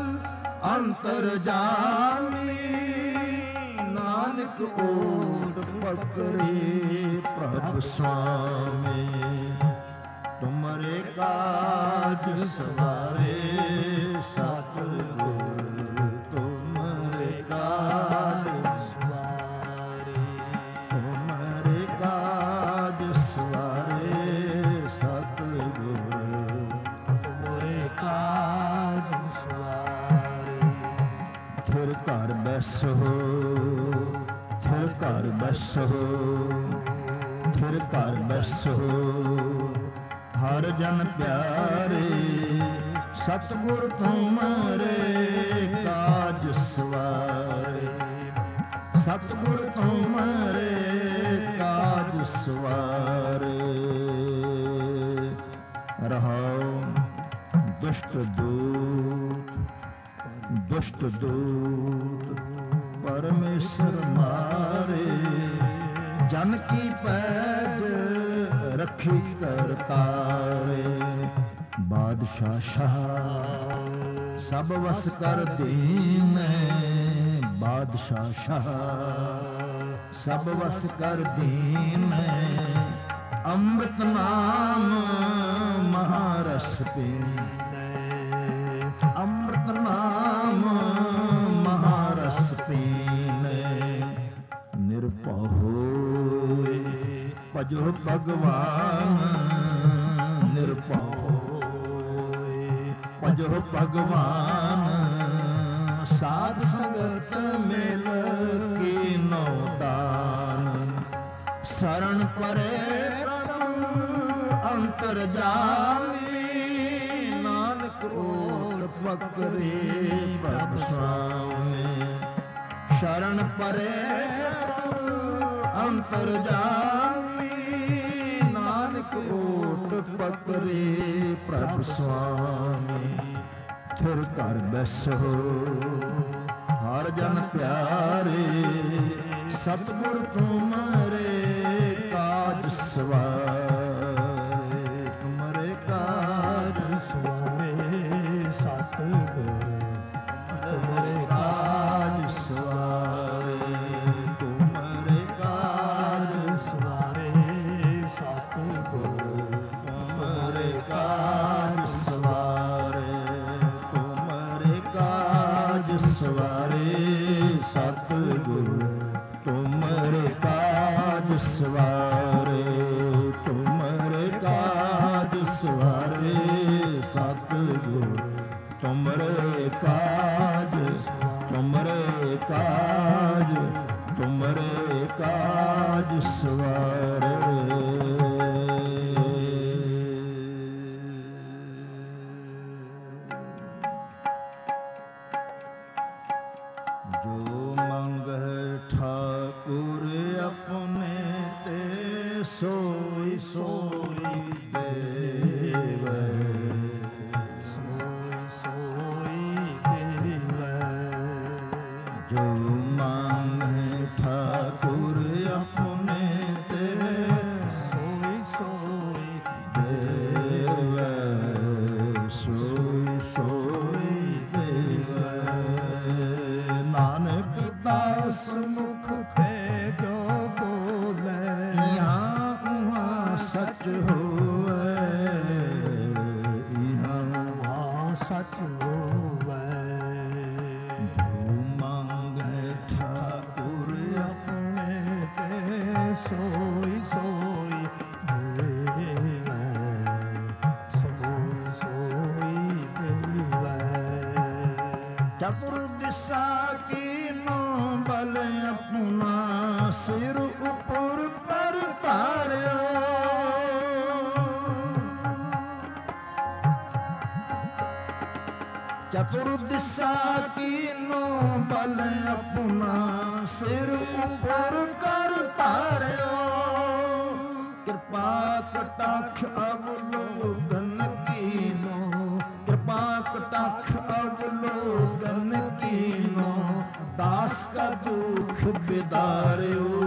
ਅੰਤਰਜਾਮੀ ਨਾਨਕ ਓਟ ਪਕਰੇ ਪ੍ਰਭ ਸੁਆਮੀ ਤੁਮਰੇ ਕਾਜ ਸਵਾਰੇ ਸਤਿਗੁਰ ਤੁਮਰੇ ਕਾਜ ਸਵਾਰੇ ਤੁਮਰੇ ਕਾਜ ਸਵਾਰੇ ਸਤਿਗੁਰ ਤੁਮਰੇ ਕਾਜ ਸਵਾਰੇ ਥਿਰ ਘਰ ਬੈਸੋ ਥਿਰ ਘਰ ਬੈਸੋ ਥਿਰ ਘਰ ਬੈਸੋ ਹਰ ਜਨ ਪਿਆਰੇ ਸਤਿਗੁਰ ਤੁਮਰੇ ਕਾਜ ਸਵਾਰੇ ਸਤਿਗੁਰ ਤੁਮਰੇ ਕਾਜ ਸਵਾਰੇ ਰਹਾਉ ਦੁਸ਼ਟ ਦੂਤ ਪਰਮੇਸ਼ਰ ਮਾਰੇ ਜਨ ਕੀ ਪੈਜ ਰੱਖੀ ਕਰਤਾਰੇ ਬਾਦਸ਼ਾਹ ਸ਼ਾਹ ਸਭ ਵਸ ਕਰ ਦੀਨੇ ਬਾਦਸ਼ਾਹ ਸ਼ਾਹ ਸਭ ਵਸ ਕਰ ਦੀਨੇ ਅੰਮ੍ਰਿਤ ਨਾਮ ਮਹਾਰਸ ਪੀਨੇ ਅੰਮ੍ਰਿਤ ਨਾਮ ਮਹਾਰਸ ਪੀਨੇ ਨਿਰਭਉ ਹੋਏ ਭਜੋ ਭਗਵਾਨ ਨਿਰਭਉ ਹੋਏ ਭਜੋ ਭਗਵਾਨ ਸਾਧ ਸੰਗਤ ਮਿਲ ਕੀਨੋ ਦਾਨ ਸ਼ਰਨ ਪਰੇ ਅੰਤਰਜਾਮੀ ਨਾਨਕ ਓਟ ਪਕਰੇ ਪ੍ਰਭ ਸੁਆਮੀ ਸ਼ਰਨ ਪਰੇ ਅੰਤਰਜਾਮੀ ਨਾਨਕ ਓਟ ਪਕਰੇ ਪ੍ਰਭ ਸੁਆਮੀ ਥਿਰ ਘਰ ਬੈਸੋ ਹਰ ਜਨ ਪਿਆਰੇ ਸਤਿਗੁਰ ਤੁਮਰੇ ਕਾਜ ਸਵਾਰੇ ਤੁਮਰੇ ਕਾਜ ਸਵਾਰੇ ਸਤਿਗੁਰ ਤੁਮਰੇ ਕਾਜ ਸਵਾਰੇ ਤੁਮਰੇ ਕਾਜ ਸਵਾਰੇ ਸਤਿਗੁਰ ਤੁਮਰੇ ਕਾਜ ਸਵਾਰੇ ਤੁਮਰੇ ਕਾਜ ਸਵਾਰੇ ਸਤਿਗੁਰ ਤੁਮਰੇ ਕਾਜ ਸਵਾਰੇ ਤੁਮਰੇ ਕਾਜ ਸਵਾਰੇ ਸਤਿਗੁਰ ਤੁਮਰੇ ਕਾਜ ਤੁਮਰੇ ਕਾਜ ਤੁਮਰੇ ਕਾਜ ਸਵਾਰੇ ਜੋ ਮੰਗਹਿ ਠਾਕੁਰ ਆਪਣੇ ਤੇ ਸੋਈ ਸੋਈ ਦੇਵੈ ਸੋਈ ਸੋਈ ਦੇਵੈ ਜੋ ਮੰਗਹਿ ਠਾਕੁਰ ਆਪਣੇ ਸੱਚ ਹੋਵੇ, ਇਹਾਂ ਉਹਾਂ ਸੱਚ ਹੋਵੇ। ਜੋ ਮੰਗੈ ਠਾਕੁਰ ਆਪਣੇ ਤੇ ਸੋਈ ਸੋਈ ਦੇਵੈ, ਸੋਈ ਸੋਈ ਦੇਵੈ। ਚਤੁਰ ਦਿਸ਼ਾ ਕੀਨੋ ਬਲ ਆਪਣਾ, ਸਿਰ ਉਪਰ ਕਰ ਧਾਰਿਓ। ਚਤੁਰ ਦਿਸ਼ਾ ਕੀਨੋ ਬਲ ਆਪਣਾ, ਸਿਰ ਉਪਰ ਕਰ ਧਾਰਿਓ। ਕਿਰਪਾ ਕਟਾਖ ਅਵਲੋਕਨ ਕੀਨੋ, ਕਿਰਪਾ ਕਟਾਖ ਅਵਲੋਕਨ ਕੀਨੋ। दास का दुख बिदारियो,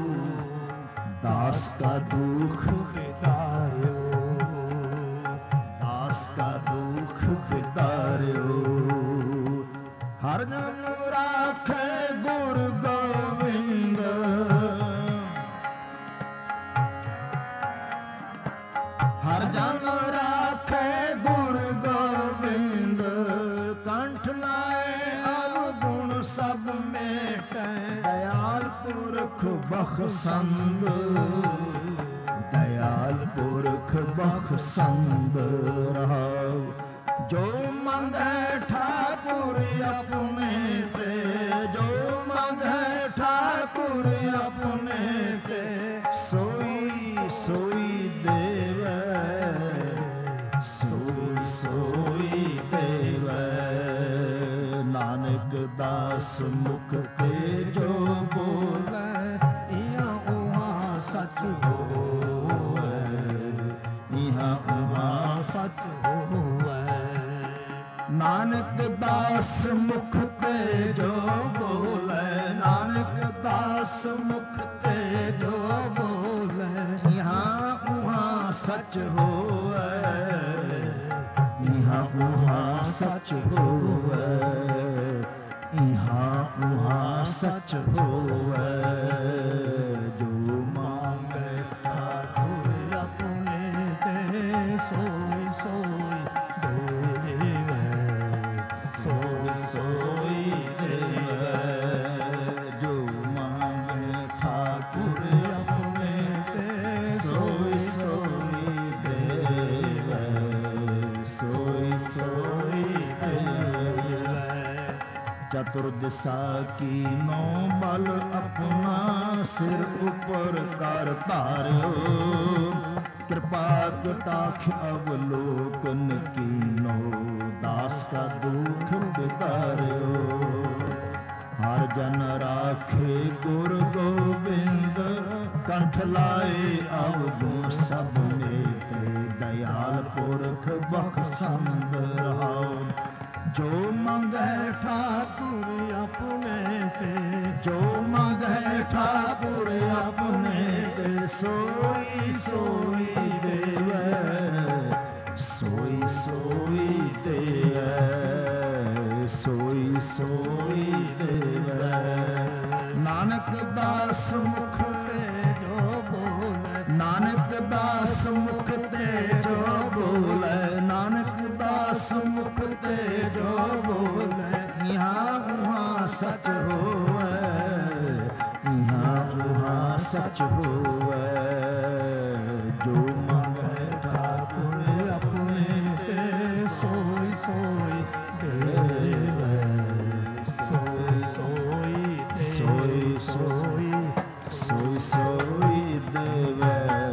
दास का दुख बिदारियो, दास का दुख बिदारियो। हर जन राखे गुर गोविंद, हर जन राखे गुर गोविंद। कंठ लाए सब मेटै, दयाल पुरख बख्शंद, दयाल पुरख बख्शंद रहाओ। जो मंगै ठाकुर अपने ते, जो मंगै ठाकुर अपने ते, सोई सोई देवै, सोई सोई देवै। नानक दास मुख ते जो बोलै, इहाँ उहाँ सच होवै, इहाँ उहाँ सच होवै। नानक दास मुख ते जो बोलै, नानक दास मुख ते जो बोलै, इहाँ उहाँ सच होवै, इहाँ उहाँ सच होवै, इहाँ उहाँ सच होवै। जो मांगै ठाकुर अपने ते, सोई सोई देवै, सोई सोई देवै। जो मांगै ठाकुर अपने ते, सोई सोई देवै, सोई सोई देवै। चतुर दिशा कीनो बल अपना, सिर उपर कर धारियो। कृपा कटाक्ष अवलोकन कीनो, दास का दुख बिदारियो। हर जन राखे गुर गोविंद, कंठ लाए अवगुण सब मेते, दयाल पुरख बख्शंद रहाओ। जो मंगै ठाकुर अपने ते, जो मंगै ठाकुर अपने ते, सोई सोई देवै, सोई सोई देवै, सोई सोई देवै। नानक दास मुख ते जो बोलै, नानक दास मुख ते जो बोलै, नानक दास मुख ते जो बोलै, इहाँ उहाँ सच होवै, इहाँ उहाँ सच होवै। जो मंगै ठाकुर अपने ते, सोई सोई देवै, सोई सोई सोई सोई सोई सोई देवै।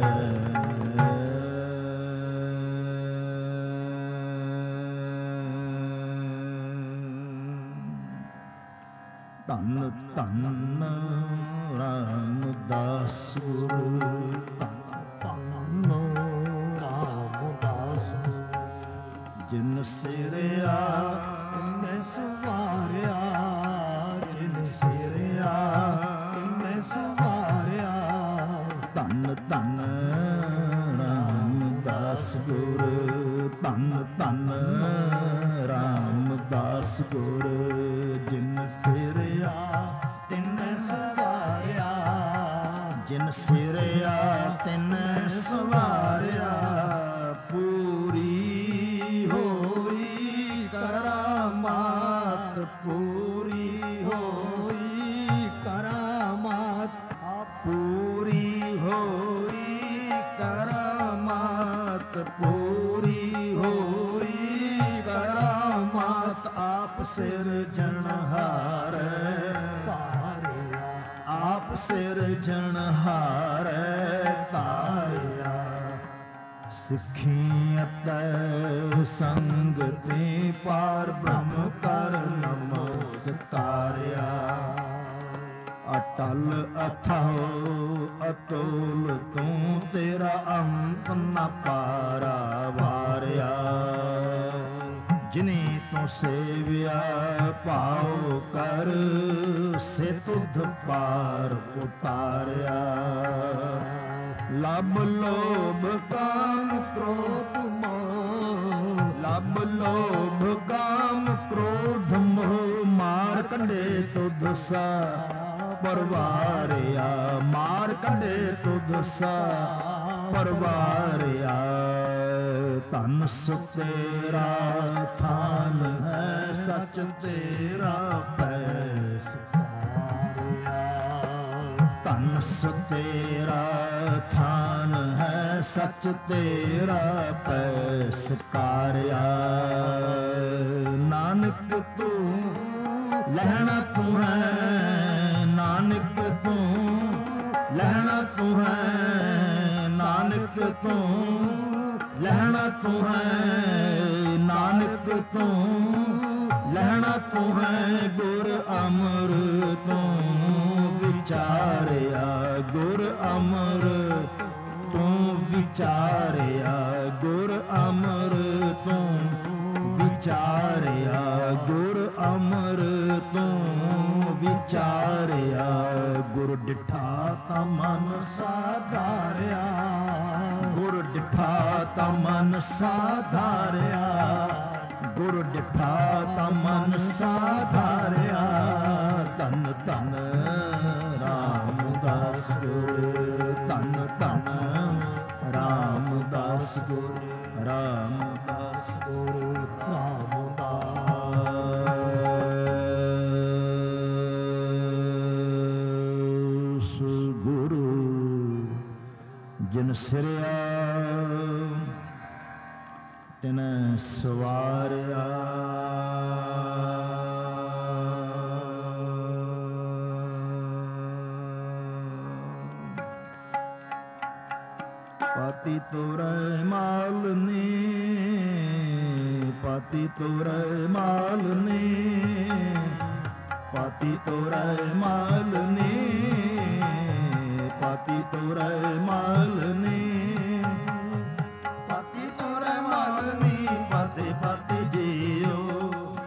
ਧੰਨ ਧੰਨ ਰਾਮਦਾਸ ਗੁਰੂ, ਧੰਨ ਰਾਮਦਾਸ ਜਿਨ ਸਿਰਿਆ ਤਿਨੈ ਸਵਾਰਿਆ, ਜਿਨ ਸਿਰਿਆ ਤਿਨੈ ਸਵਾਰਿਆ। ਧੰਨ ਧੰਨ ਰਾਮਦਾਸ ਗੁਰੂ, ਧੰਨ ਧੰਨ ਰਾਮਦਾਸ ਗੁਰੂ ਜਿਨ ਸਿਰਿਆ ਤਿਨੈ ਸਵਾਰਿਆ, ਜਿਨ ਸਿਰਿਆ ਤਿਨੈ ਸਵਾਰਿਆ ਪੂਰੀ ਹੋਈ ਕਰਾਮਾਤ ਪੂਰੀ ਹੋਈ ਕਰਾਮਾਤ ਪੂਰੀ ਹੋਈ ਕਰਾਮਾਤ ਪੂਰੀ ਹੋਈ ਕਰਾਮਾਤ ਆਪ ਸਿਰਜਣਹਾਰ ਤਾਰਿਆ ਆਪ ਸਿਰਜਣਹਾਰ ਤਾਰਿਆ ਸਿੱਖੀ ਅਤੇ ਸੰਗਤੀ ਪਾਰ ਬ੍ਰਹਮ ਕਰ ਨਮਸਕਾਰਿਆ ਅਟਲ ਅਥਾਹੁ ਅਤੁਲ ਤੂੰ ਤੇਰਾ ਅੰਤ ਨ ਪਾਰਾ ਵਾਰਿਆ ਜਿਨੇ ਤੂੰ ਸੇਵਿਆ ਭਾਉ ਕਰ ਸੇ ਤੁਧ ਪਾਰ ਉਤਾਰਿਆ ਲਬ ਲੋਭ ਕਾਮ ਕ੍ਰੋਧ ਮੋਹ ਲਬ ਲੋਭ ਕਾਮ ਕ੍ਰੋਧ ਮੋਹ ਮਾਰ ਕੰਢੇ ਤੁਧ ਸਾ ਪਰਵਾਰਿਆ ਮਾਰ ਕੰਢੇ ਤੁਧ ਸਾ ਪਰਵਾਰਿਆ ਧਨ ਸੁਖ ਤੇਰਾ ਥਾਨ ਹੈ ਸੱਚ ਤੇਰਾ ਪੈਸ ਸਾਰਿਆ ਧਨ ਸੁਖ ਤੇਰਾ ਥਾਨ ਹੈ ਸੱਚ ਤੇਰਾ ਪੈਸ ਕਾਰਿਆ ਨਾਨਕ ਤੂੰ ਲਹਿਣਾ ਤੂੰ ਹੈ ਨਾਨਕ ਤੂੰ ਲਹਿਣਾ ਤੂੰ ਹੈ ਨਾਨਕ ਤੂੰ ਲਹਿਣਾ ਤੂੰ ਹੈ ਨਾਨਕ ਤੂੰ ਲਹਿਣਾ ਤੂੰ ਹੈ ਗੁਰ ਅਮਰ ਤੂੰ ਵਿਚਾਰਿਆ ਗੁਰ ਅਮਰ ਤੂੰ ਵਿਚਾਰਿਆ ਗੁਰ ਅਮਰ ਤੂੰ ਵਿਚਾਰਿਆ ਗੁਰ ਅਮਰ ਤੂੰ ਵਿਚਾਰਿਆ ਗੁਰ ਡਿਠਾ ਤਾਂ ਮਨ ਸਾਧਾਰਿਆ ਗੁਰ ਡਿਠਾ ਤਾਂ ਮਨ ਸਾਧਾਰਿਆ ਗੁਰ ਡਿਠਾ ਤਾਂ ਮਨ ਸਾਧਾਰਿਆ ਧੰਨ ਧੰਨ ਰਾਮਦਾਸ ਗੁਰ ਧੰਨ ਧੰਨ ਰਾਮਦਾਸ ਗੁਰ ਰਾਮਦਾਸ ਗੁਰ ਰਾਮਦਾਸ ਗੁਰੂ ਜਿਨ ਸਿਰਿਆ ਤਿਨ ਸਵਾਰਿਆ ਪਾਤੀ ਤੋਰੇ ਮਾਲ ਨੇ ਪਾਤੀ ਤੋਰੇ ਮਾਲ ਨੇ ਪਾਤੀ ਤੋਰੇ ਮਾਲ ਨੇ ਪਾਤੀ ਤੋਰੇ ਮਾਲ ਨੇ ਪਾਤੀ ਤੋਰੇ ਮਾਲ ਨੇ ਪਾਤੇ ਪਾਤੇ ਜੀਓ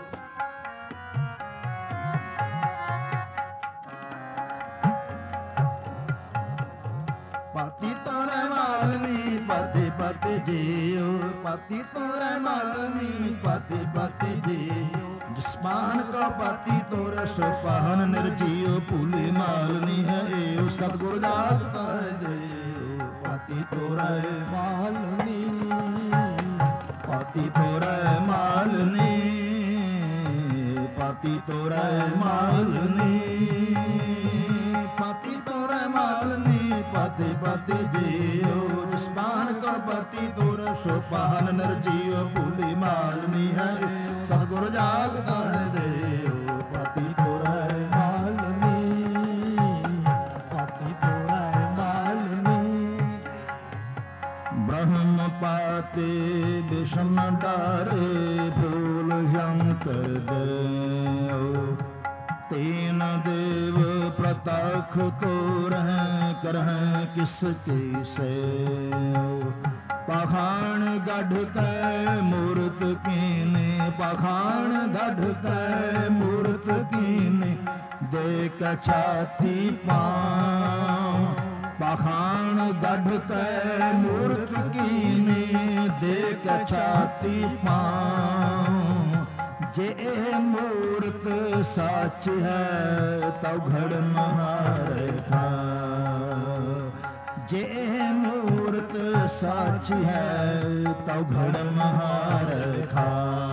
ਪਾਤੀ ਤੋਰੇ ਮਾਲ ਨੇ ਪਾਤੇ ਪਾਤੇ ਜੀਓ ਪਾਤੀ ਤੋਰੇ ਮਾਲ ਨੇ ਪਾਤੇ ਪਾਤੇ ਜੀਓ ਜਿਸਮਾਨ ਕਾ ਪਾਤੀ ਤੋਰੇ ਸੋ ਪਾਹਨ ਨਿਰਜੀਓ ਭੂਲੇ ਮਾਲ ਨੀ ਹੈ ਏਉ ਸਤਿਗੁਰ ਜਾਗਤਾ ਹੈ ਦੇਉ ਪਾਤੀ ਤੋਰੇ ਮਾਲ ਨੀ ਪਾਤੀ ਤੋਰੇ ਮਾਲ ਨੀ ਪਾਤੀ ਤੋਰੇ ਮਾਲ ਨੀ ਪਾਤੀ ਤੋਰੇ ਮਾਲ ਨੀ ਪਾਤੇ ਪਾਤੇ ਜੀਓ ਜਿਸਮਾਨ ਕਾ ਪਾਤੀ ਤੋਰੇ ਸੋ ਪਾਹਨ ਨਿਰਜੀਓ ਭੂਲੇ ਮਾਲ ਨੀ ਹੈ ਸਤਿਗੁਰ ਜਾਗਤਾ ਹੈ ਦੇਉ ਪਾਤੀ ਤੋਰੇ ਮਾਲ ਨੀ ਪਾਤੀ ਤੋਰੇ ਮਾਲ ਨੀ ਬ੍ਰਹਮ ਪਾਤੇ ਵਿਸ਼ਮ ਡਾਰੇ ਭੂਲ ਸ਼ੰਕਰ ਦੇਉ ਤੀਨ ਦੇਵ ਪ੍ਰਤਖ ਕੋ ਰਹਿ ਕਰਹਿ ਕਿਸ ਕੀ ਸੇਉ ਪਖਾਣ ਗਢ ਕੈ ਮੂਰਤ ਕੀਨੇ ਪਖਾਣ ਗਢ ਕੈ ਮੂਰਤ ਕੀਨੇ ਦੇਖ ਛਾਤੀ ਪਾਉ ਪਖਾਣ ਗਢ ਕੈ ਮੂਰਤ ਕੀਨੇ ਦੇਖ ਛਾਤੀ ਪਾਉ ਜੇ ਇਹ ਮੂਰਤ ਸੱਚ ਹੈ ਤਉ ਘੜ ਮਹਾਰੇ ਖਾ ਜੇ ਮੂਰਤ ਸਾਚ ਹੈ ਤਉ ਘੜ ਮਹਾਰ ਖਾ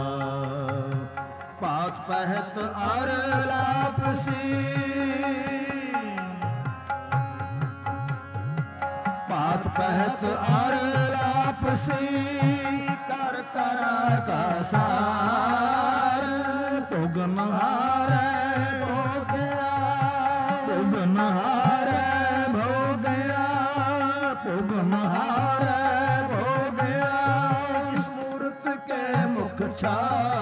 ਪਾਤ ਪਹਿਤ ਅਰ ਲਾਪਸੀ ਪਾਤ ਪਹਿਤ ਅਰ ਲਾਪਸੀ ਕਰ ਕਰ ਕਾ ਸਾਰ ਭੋਗਨ ਹਾਰੈ ਭੋਗਿਆ ਭੋਗਨ ਹਾਰੈ ਭੋਗਿਆ ਭੋਗਨ ਹਾਰੈ ਭੋਗਿਆ ਇਸ ਮੂਰਤ ਕੇ ਮੁਖ ਛਾ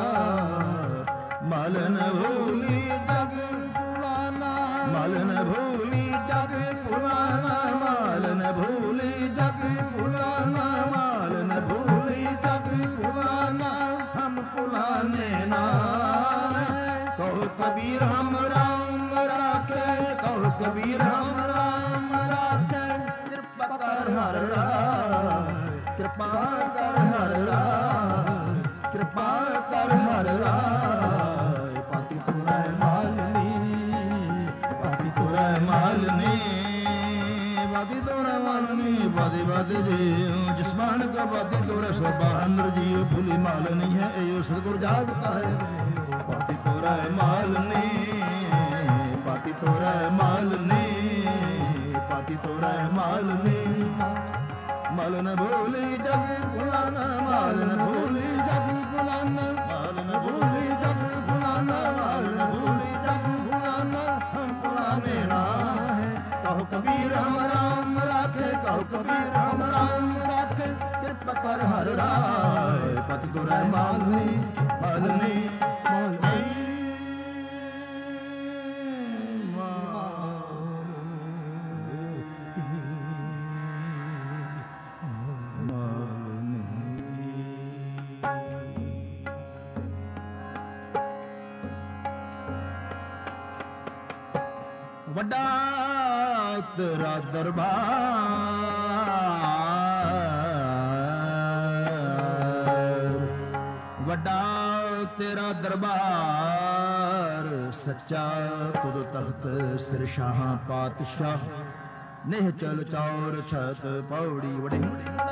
ਮਲਨ ਭੂਲੀ ਜਗ ਪੁਰਾਨਾ ਮਲਨ ਭੂਲੀ ਜਗ ਪੁਰਾਨਾ ਮਲਨ ਭੂਲੀ ਜਗ ਪੁਰਾਨਾ ਮਲਨ ਭੂਲੀ ਜਗ ਪੁਰਾਨਾ ਹਮ ਪੁਰਾਨੇ ਨਾ ਕਹੋ ਕਬੀਰ ਹਮ ਰਾਮ ਰਾਖੇ ਕਹੋ ਕਬੀਰ ਹਮ ਰਾਮ ਰਾਖੇ ਕਿਰਪਾ ਕਰ ਹਰ ਰਾਏ ਕਿਰਪਾ ਕਰ ਹਰ ਰਾਏ ਕਿਰਪਾ ਕਰ ਹਰ ਰਾਏ ਪਾਤੀ ਤੁਰੈ ਮਾਲਨੀ ਪਾਤੀ ਤੁਰੈ ਮਾਲਨੀ ਵਾਦੀ ਤੁਰੈ ਮਾਲਨੀ ਵਾਦੀ ਵਾਦੀ ਜੀ ਜਿਸਮਾਨ ਕਾ ਵਾਦੀ ਤੁਰੈ ਸੋਭਾ ਅੰਦਰ ਜੀ ਭੁਲੀ ਮਾਲਨੀ ਹੈ ਇਹੋ ਸਤਿਗੁਰ ਜਾਗਤਾ ਹੈ ਪਾਤੀ ਤੁਰੈ ਮਾਲਨੀ ਪਾਤੀ ਤੁਰੈ ਮਾਲਨੀ ਪਾਤੀ ਤੁਰੈ ਮਾਲਨੀ ਮਲਨ ਭੂਲੀ ਜਗ ਭੁਲਾਨਾ ਮਲਨ ਭੂਲੀ ਜਗ ਭੁਲਾਨਾ ਮਲਨ ਭੂਲੀ ਜਗ ਭੁਲਾਨਾ ਮਲਨ ਭੂਲੀ ਜਗ ਭੁਲਾਨਾ ਹਮ ਭੁਲਾਨੇ ਨਾ ਹੈ ਕਹੋ ਕਬੀਰ ਹਮ ਰਾਮ ਰਾਖੇ ਕਹੋ ਕਬੀਰ ਹਮ ਰਾਮ ਰਾਖੇ ਕਿਰਪਾ ਕਰ ਹਰ ਰਾਏ ਪਤ ਤੁਰੈ ਮਾਲਨੀ ਮਾਲਨੀ ਮਾਲਨੀ ਵੱਡਾ ਤੇਰਾ ਦਰਬਾਰ ਵੱਡਾ ਤੇਰਾ ਦਰਬਾਰ ਸੱਚਾ ਤੁਧ ਤਖਤ ਸਿਰ ਸ਼ਾਹਾਂ ਪਾਤਸ਼ਾਹ ਨਿਹ ਚਲ ਚੌਰ ਛਤ ਪੌੜੀ ਵੜੇ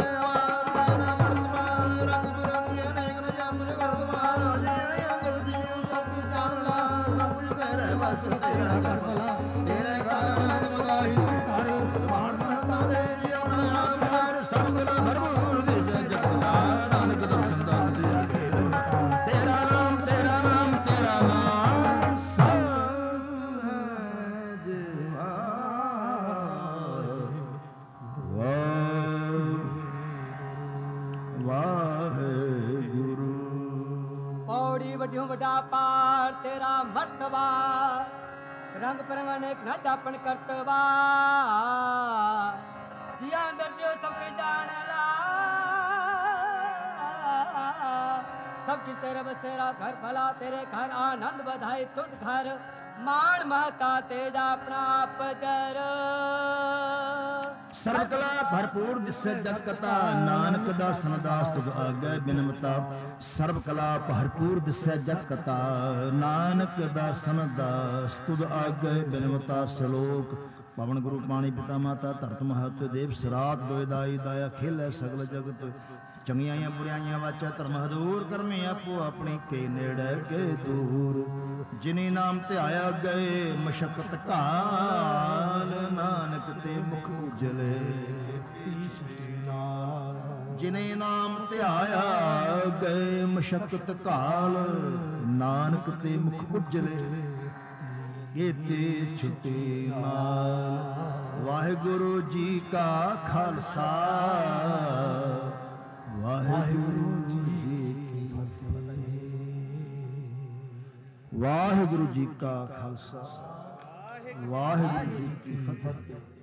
ਤੇਰਾ ਕਰਮਲਾ ਤੇਰੇ ਘਰ ਮਦਾਈ ਕਰ ਮਾਣ ਮਹਤਾ ਰੇ ਜੀ ਆਪਣਾ ਨਾਮ ਹਰ ਸਤਿਗੁਰ ਹਰਮੂਰ ਦੇ ਜਗਤਾ ਨਾਨਕ ਦਰਸ਼ਨ ਦਾਤ ਦੇ ਕੇ ਬਨਤਾ ਤੇਰਾ ਨਾਮ ਤੇਰਾ ਨਾਮ ਤੇਰਾ ਨਾਮ ਸਹਿਜ ਵਾਹਿਗੁਰੂ ਪੌੜੀ ਵੱਡਿਓ ਵੱਡਾ ਪਾਰ ਤੇਰਾ ਮਰਤਬਾ ਰੰਗ ਪਰਮਨ ਇੱਕ ਨਾ ਚਾਪਣ ਕਰਤਵਾ ਜੀ ਅੰਦਰ ਜੋ ਸਭ ਕੇ ਜਾਣ ਲਾ ਸਭ ਕਿਸ तेरे बस तेरा घर भला तेरे घर आनंद बधाई तुद घर मान महता तेजा अपना आप जर ਸਰਬ ਕਲਾ ਭਰਪੂਰ ਦਿਸੈ ਜਗ ਕਤਾ ਨਾਨਕ ਦਾਸਨ ਦਾਸ ਤੁਧ ਆਗੈ ਬਿਨਮਤਾ ਸਰਬ ਕਲਾ ਭਰਪੂਰ ਦਿਸੈ ਜਗ ਕਤਾ ਨਾਨਕ ਦਾਸਨ ਦਾਸ ਤੁਧ ਆਗੈ ਬਿਨਮਤਾ ਸ਼ਲੋਕ ਪਵਨ ਗੁਰੂ ਪਾਣੀ ਪਿਤਾ ਮਾਤਾ ਧਰਤ ਮਹਤ ਦੇਵ ਸਰਾਤ ਦੋਇ ਦਾਈ ਦਾਇਆ ਖੇਲੈ ਸਗਲ ਜਗਤ ਚੰਗਿਆਈਆਂ ਬੁਰਾਈਆਂ ਵਾਚਾ ਧਰਮ ਹਦੂਰ ਕਰਮੇ ਆਪੋ ਆਪਣੀ ਕੇ ਨੇੜੇ ਕੇ ਦੂਰ ਜਿਨੇ ਨਾਮ ਧਿਆਇਆ ਗਏ ਮਸ਼ਕਤ ਘਾਲ ਨਾਨਕ ਤੇ ਮੁਖ ਉਜਲੇ ਜਿਨੇ ਨਾਮ ਧਿਆਇਆ ਗਏ ਮਸ਼ਕਤ ਘਾਲ ਨਾਨਕ ਤੇ ਮੁਖ ਉਜਲੇ ਕੀਤੇ ਛੁਟੇ ਨਾਲ ਵਾਹਿਗੁਰੂ ਜੀ ਕਾ ਖਾਲਸਾ ਵਾਹਿਗੁਰੂ ਜੀ ਕੀ ਫਤਿਹ ਵਾਹਿਗੁਰੂ ਜੀ ਕਾ ਖਾਲਸਾ ਵਾਹਿਗੁਰੂ ਜੀ ਕੀ ਫਤਿਹ।